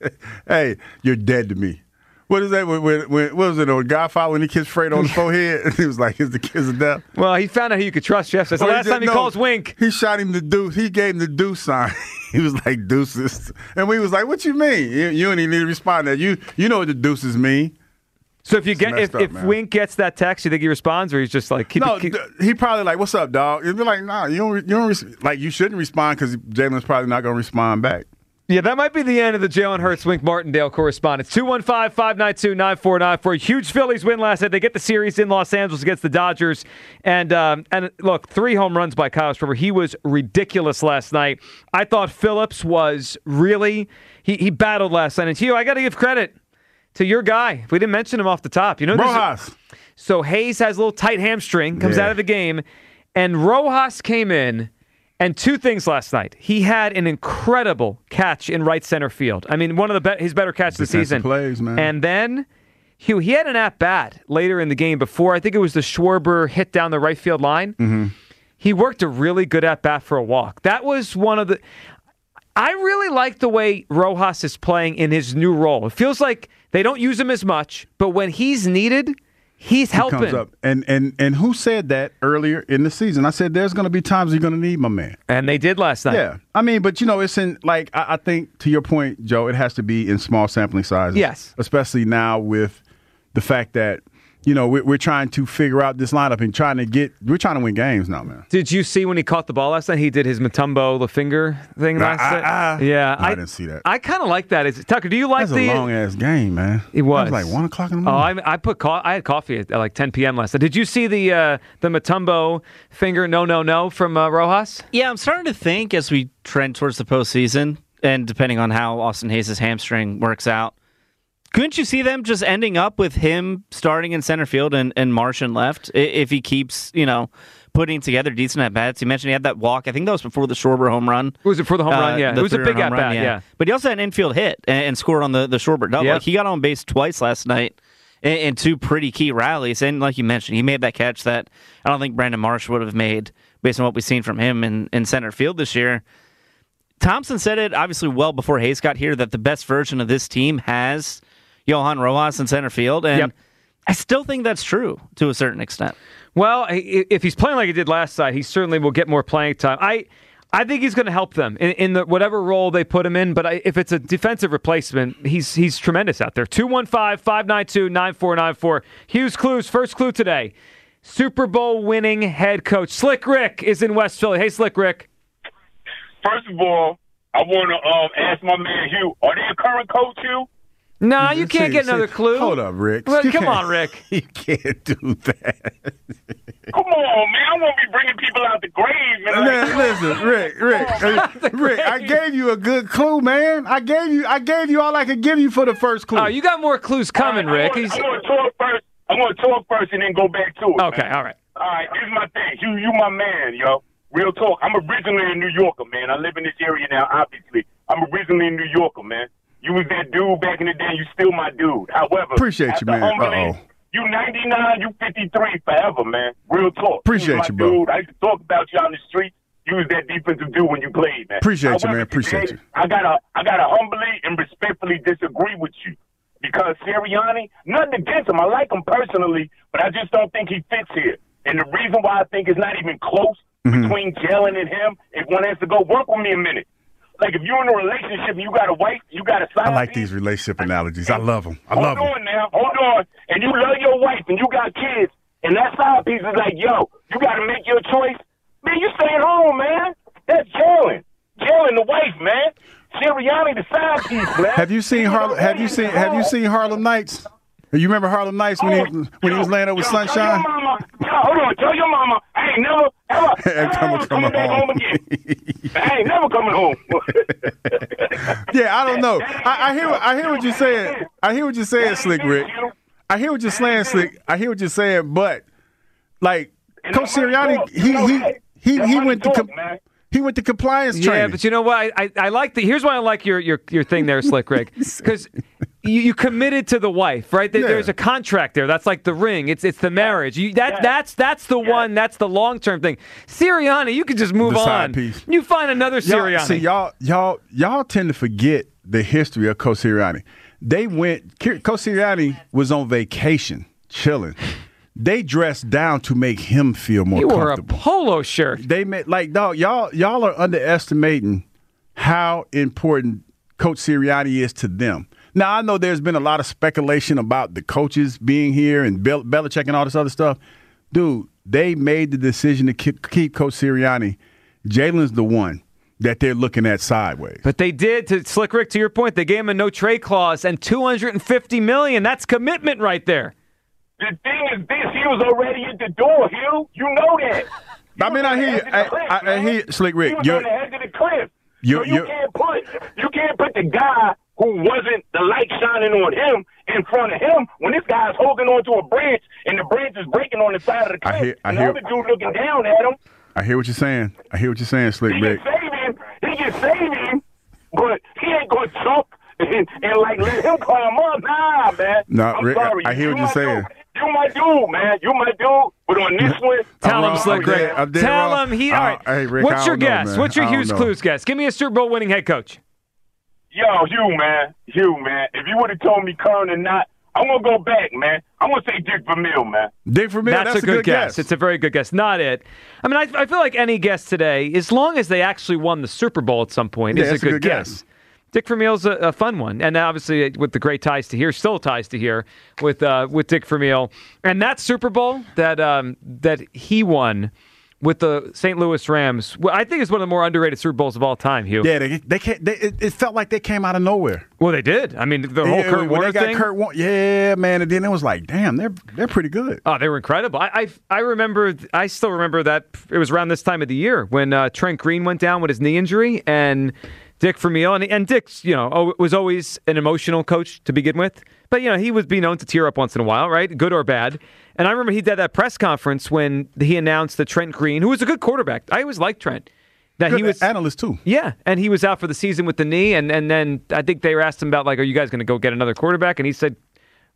Hey, you're dead to me. What is that? When, when, when, what was it on Godfather when he kissed Fred on the forehead? He was like, "Is the kiss of death?" Well, he found out who you could trust, Jeff. That's the Or he last just- time he no, calls Wink. He shot him the deuce. He gave him the deuce sign. He was like, deuces. And we was like, what you mean? You, you don't even need to respond to that. You you know what the deuces mean. So if you It's get messed if, up, if man. Wink gets that text, you think he responds, or he's just like keep no, it, keep, th- he probably like, what's up, dog? He'd be like, nah, you don't, re- you don't, res- like, you shouldn't respond because Jalen's probably not going to respond back. Yeah, that might be the end of the Jalen Hurts Wink Martindale correspondence. two one five, five nine two, nine four nine four. Huge Phillies win last night. They get the series in Los Angeles against the Dodgers. And um, and look, three home runs by Kyle Schwarber. He was ridiculous last night. I thought Phillips was really, he, he battled last night. And Hugh, I got to give credit to your guy. We didn't mention him off the top. You know, there's a- Rojas. so Hayes has a little tight hamstring, comes Yeah. out of the game, and Rojas came in. And two things last night. He had an incredible catch in right center field. I mean, one of the be- his better catches of the Defensive season. plays, man. And then Hugh, he had an at-bat later in the game before. I think it was the Schwarber hit down the right field line. Mm-hmm. He worked a really good at-bat for a walk. That was one of the... I really like the way Rojas is playing in his new role. It feels like they don't use him as much, but when he's needed... He's He helping. comes up. And, and, and who said that earlier in the season? I said, there's going to be times you're going to need my man. And they did last night. Yeah. I mean, but, you know, it's in, like, I, I think, to your point, Joe, it has to be in small sampling sizes. Yes. Especially now with the fact that, you know, we're, we're trying to figure out this lineup and trying to get, we're trying to win games now, man. Did you see when he caught the ball last night? He did his Matumbo the finger thing Nah, last ah, night. ah. Yeah, No, I didn't see that. I kind of like that. Is Tucker? Do you like That's the a long ass game, man. It was. It was like one o'clock in the Oh, morning. I, I put co- I had coffee at like ten p.m. last night. Did you see the uh, the Matumbo finger no no no from uh, Rojas? Yeah, I'm starting to think as we trend towards the postseason, and depending on how Austin Hayes' hamstring works out, couldn't you see them just ending up with him starting in center field and, and Martian left i- if he keeps, you know, putting together decent at bats? You mentioned he had that walk. I think that was before the Schwarber home run. Was it for the home run? Yeah, the it was a three-run big home at run, bat. Yeah. But he also had an infield hit and, and scored on the, the Schwarber double. Yep. Like he got on base twice last night in, in two pretty key rallies. And like you mentioned, he made that catch that I don't think Brandon Marsh would have made based on what we've seen from him in, in center field this year. Thompson said it obviously well before Hayes got here that the best version of this team has Johan Rojas in center field, and yep. I still think that's true to a certain extent. Well, if he's playing like he did last night, he certainly will get more playing time. I I think he's going to help them in, in the whatever role they put him in, but I, if it's a defensive replacement, he's he's tremendous out there. two one five, five nine two, nine four nine four. Hughes Clues, first clue today. Super Bowl winning head coach. Slick Rick is in West Philly. Hey, Slick Rick. First of all, I want to um, ask my man Hugh, are they a current coach, Hugh? No, nah, you can't see, get another see, clue. Hold up, Rick. Well, come on, Rick. You can't do that. Come on, man. I won't be bringing people out the grave. Man, man listen, Rick, Rick, Rick, I gave you a good clue, man. I gave you I gave you all I could give you for the first clue. Oh, you got more clues coming, right, Rick. I want to talk first. I want to talk first and then go back to it. Okay, man. all right. All right, here's my thing. You, you my man, yo. Real talk. I'm originally a New Yorker, man. I live in this area now, obviously. I'm originally a New Yorker, man. You was that dude back in the day. You still my dude. However, appreciate you, man. Uh-oh. You ninety-nine, you fifty-three forever, man. Real talk. Appreciate you, you bro. Dude. I used to talk about you on the street. You was that defensive dude when you played, man. Appreciate However, you, man. Appreciate today, you. I gotta, I gotta humbly and respectfully disagree with you because Sirianni, nothing against him. I like him personally, but I just don't think he fits here. And the reason why I think it's not even close mm-hmm. between Jalen and him, if one has to go work with me a minute. Like, if you're in a relationship and you got a wife, you got a side I like piece, these relationship analogies. I love them. I hold love them. Hold on now. Hold on. And you love your wife and you got kids, and that side piece is like, yo, you got to make your choice. Man, you stay at home, man. That's Jalen. Jalen, the wife, man. Sirianni, the side piece, man. Have you seen Harlem? Have you seen? Have you seen Harlem Nights? You remember Harlem Nights when oh, he when yo, he was laying over with Sunshine? Tell your mama, yo, hold on, tell your mama, I ain't never ever, ever coming, coming back home, home again. I ain't never coming home. Yeah, I don't know. I, I hear I hear what you're saying. I hear what you're saying, Slick Rick. I hear what you're saying, Slick. I hear what you're saying, but like Coach Sirianni, he he he he went to. Com- He went to compliance training. Yeah, but you know what? I, I, I like the. Here's why I like your your, your thing there, Slick Rick, because you, you committed to the wife, right? There, yeah. There's a contract there. That's like the ring. It's it's the marriage. You, that yeah. that's that's the yeah. one. That's the long term thing. Sirianni, you can just move the on. Side piece. You find another Sirianni. Y'all, see, y'all y'all y'all tend to forget the history of Coach Sirianni. They went. Coach Sirianni was on vacation, chilling. They dressed down to make him feel more you comfortable. You wore a polo shirt. They made like dog. Y'all y'all are underestimating how important Coach Sirianni is to them. Now I know there's been a lot of speculation about the coaches being here and Bel- Belichick and all this other stuff. Dude, they made the decision to keep, keep Coach Sirianni. Jalen's the one that they're looking at sideways. But they did, to Slick Rick, to your point, they gave him a no trade clause and two hundred fifty million dollars. That's commitment right there. The thing is this, he was already at the door, Hugh. You know that. I mean, I hear you. I, cliff, I, I hear you, Slick Rick. He was you're, on the edge of the cliff. You're, so you you're, can't put you can't put the guy who wasn't the light shining on him in front of him when this guy's holding onto a branch and the branch is breaking on the side of the cliff. I hear, I and hear, the other dude looking down at him. I hear what you're saying. I hear what you're saying, Slick he Rick. He can save him. He can save him, but he ain't going to jump and, and like let him climb up. Nah, man. No, I'm Rick, sorry. I, I hear you what you're saying. Dude. You my dude, man. You my dude. But on this one, tell him, Slick Rick. Tell him he. All right. Hey, Rick, What's your know, guess? man. What's your Hughes Clues guess? Give me a Super Bowl winning head coach. Yo, Hugh, man. Hugh, man. If you would have told me current or not, I'm gonna go back, man. I'm gonna say Dick Vermeil, man. Dick Vermeil. That's, that's a, good, good guess. guess. It's a very good guess. Not it. I mean, I, I feel like any guess today, as long as they actually won the Super Bowl at some point, yeah, is a good, a good guess. guess. Dick Vermeil's a, a fun one, and obviously with the great ties to here, still ties to here with uh, with Dick Vermeil, and that Super Bowl that um, that he won with the Saint Louis Rams, well, I think it's one of the more underrated Super Bowls of all time. Hugh, yeah, they they, can't, they it, it felt like they came out of nowhere. Well, they did. I mean, the whole yeah, Kurt when Warner they got thing. Kurt Warner, yeah, man, and then it was like, damn, they're they're pretty good. Oh, they were incredible. I I, I remember, I still remember that it was around this time of the year when uh, Trent Green went down with his knee injury and. Dick Vermeil, and, and Dick's, you know, was always an emotional coach to begin with. But, you know, he would be known to tear up once in a while, right? Good or bad. And I remember he did that press conference when he announced that Trent Green, who was a good quarterback, I always liked Trent. That good he was analyst, too. Yeah, and he was out for the season with the knee. And, and then I think they were asked him about, like, are you guys going to go get another quarterback? And he said,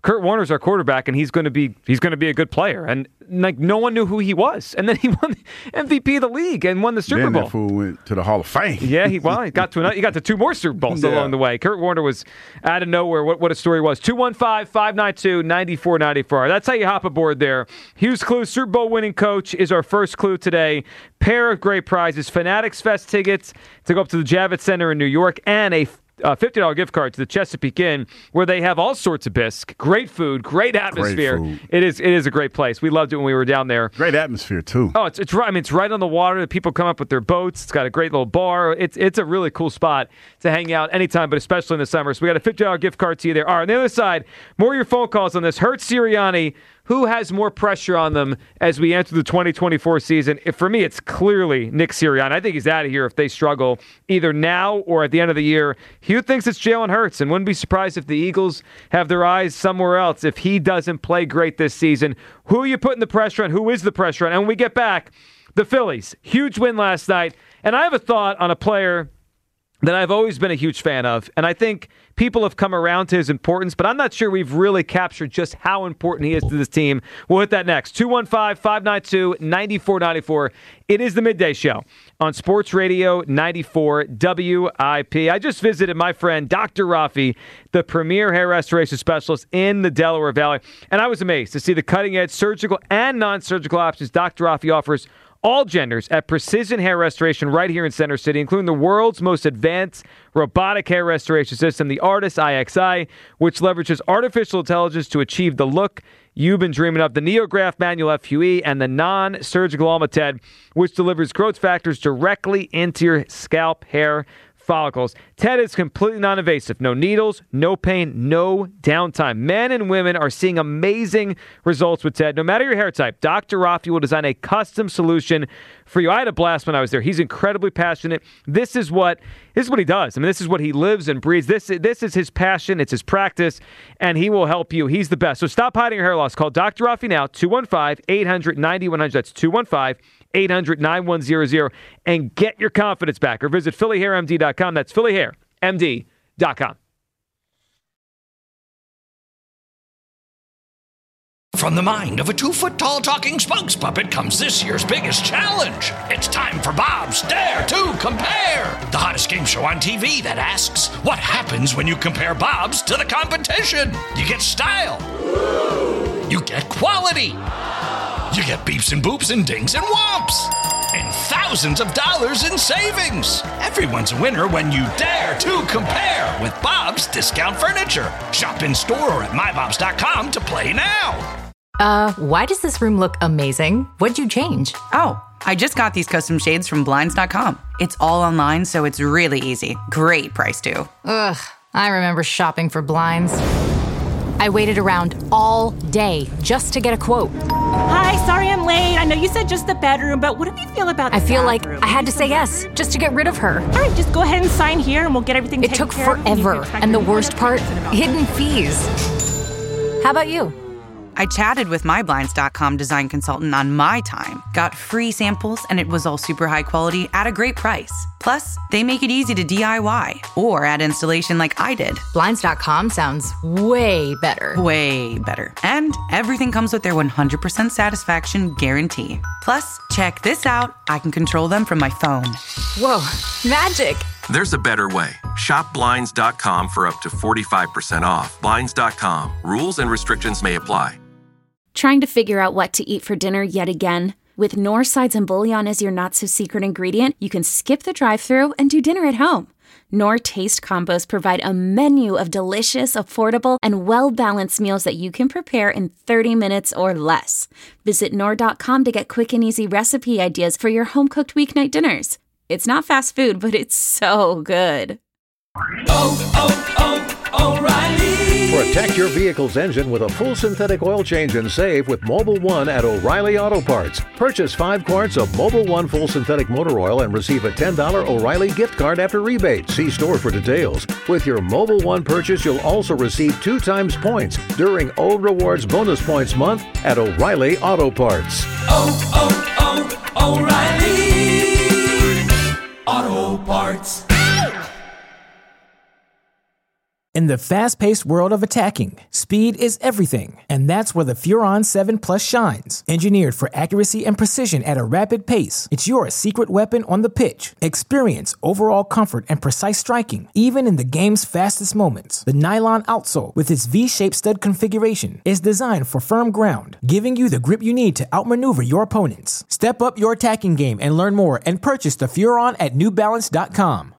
Kurt Warner's our quarterback, and he's going to be he's going to be a good player. And like no one knew who he was, and then he won the M V P of the league and won the Super then Bowl. That fool went to the Hall of Fame. Yeah, he well, he got to another, he got to two more Super Bowls Yeah. along the way. Kurt Warner was out of nowhere. What what a story was. two one five, five nine two, nine four nine four. That's how you hop aboard there. Hughes Clue, Super Bowl winning coach, is our first clue today. Pair of great prizes: Fanatics Fest tickets to go up to the Javits Center in New York, and a Uh, fifty dollars gift card to the Chesapeake Inn, where they have all sorts of bisque, great food, great atmosphere. Great food. It is it is a great place. We loved it when we were down there. Great atmosphere too. Oh, it's it's right. I mean, it's right on the water. People come up with their boats. It's got a great little bar. It's it's a really cool spot to hang out anytime, but especially in the summer. So we got a fifty dollars gift card to you there. All right, on the other side, more of your phone calls on this. Hurts, Sirianni. Who has more pressure on them as we enter the twenty twenty-four season? If, for me, it's clearly Nick Sirianni. I think he's out of here if they struggle either now or at the end of the year. Hugh thinks it's Jalen Hurts and wouldn't be surprised if the Eagles have their eyes somewhere else if he doesn't play great this season. Who are you putting the pressure on? Who is the pressure on? And when we get back, the Phillies. Huge win last night. And I have a thought on a player that I've always been a huge fan of, and I think people have come around to his importance, but I'm not sure we've really captured just how important he is to this team. We'll hit that next. two one five, five nine two, nine four nine four. It is the Midday Show on Sports Radio ninety-four W I P. I just visited my friend Doctor Rafi, the premier hair restoration specialist in the Delaware Valley, and I was amazed to see the cutting-edge surgical and non-surgical options Doctor Rafi offers all genders at Precision Hair Restoration right here in Center City, including the world's most advanced robotic hair restoration system, the Artis I X I, which leverages artificial intelligence to achieve the look you've been dreaming of, the NeoGraft Manual F U E, and the non-surgical Almated, which delivers growth factors directly into your scalp hair follicles. Ted is completely non-invasive. No needles, no pain, no downtime. Men and women are seeing amazing results with Ted. No matter your hair type, Doctor Rafi will design a custom solution for you. I had a blast when I was there. He's incredibly passionate. This is what this is what he does. I mean, this is what he lives and breathes. This, this is his passion. It's his practice, and he will help you. He's the best. So stop hiding your hair loss. Call Doctor Rafi now, two one five, eight hundred, ninety, one hundred. That's two one five, eight hundred, nine one zero zero, and get your confidence back. Or visit Philly Hair M D dot com. That's Philly Hair M D dot com. From the mind of a two-foot-tall talking spokes puppet comes this year's biggest challenge. It's time for Bob's Dare to Compare, the hottest game show on T V that asks, what happens when you compare Bob's to the competition? You get style. You get quality. You get beeps and boops and dings and whomps. And thousands of dollars in savings. Everyone's a winner when you dare to compare with Bob's Discount Furniture. Shop in store or at my bobs dot com to play now. Uh, why does this room look amazing? What'd you change? Oh, I just got these custom shades from blinds dot com. It's all online, so it's really easy. Great price, too. Ugh, I remember shopping for blinds. I waited around all day just to get a quote. Hi, sorry I'm late. I know you said just the bedroom, but what do you feel about the I feel bathroom? like I had to say yes just to get rid of her. All right, just go ahead and sign here and we'll get everything It taken took care of. forever, and the worst part, hidden fees. How about you? I chatted with my blinds dot com design consultant on my time, got free samples, and it was all super high quality at a great price. Plus, they make it easy to D I Y or add installation like I did. blinds dot com sounds way better. Way better. And everything comes with their one hundred percent satisfaction guarantee. Plus, check this out. I can control them from my phone. Whoa, magic. There's a better way. Shop Blinds dot com for up to forty-five percent off. Blinds dot com. Rules and restrictions may apply. Trying to figure out what to eat for dinner yet again? With Knorr sides and bouillon as your not-so-secret ingredient, you can skip the drive-thru and do dinner at home. Knorr Taste Combos provide a menu of delicious, affordable, and well-balanced meals that you can prepare in thirty minutes or less. Visit Knorr dot com to get quick and easy recipe ideas for your home-cooked weeknight dinners. It's not fast food, but it's so good. Oh, oh, oh, O'Reilly. Protect your vehicle's engine with a full synthetic oil change and save with Mobil one at O'Reilly Auto Parts. Purchase five quarts of Mobil one full synthetic motor oil and receive a ten dollars O'Reilly gift card after rebate. See store for details. With your Mobil one purchase, you'll also receive two times points during O Rewards Bonus Points Month at O'Reilly Auto Parts. Oh, oh, oh, O'Reilly Auto Parts. In the fast-paced world of attacking, speed is everything, and that's where the Furon seven Plus shines. Engineered for accuracy and precision at a rapid pace, it's your secret weapon on the pitch. Experience overall comfort and precise striking, even in the game's fastest moments. The nylon outsole, with its V-shaped stud configuration, is designed for firm ground, giving you the grip you need to outmaneuver your opponents. Step up your attacking game and learn more and purchase the Furon at New Balance dot com.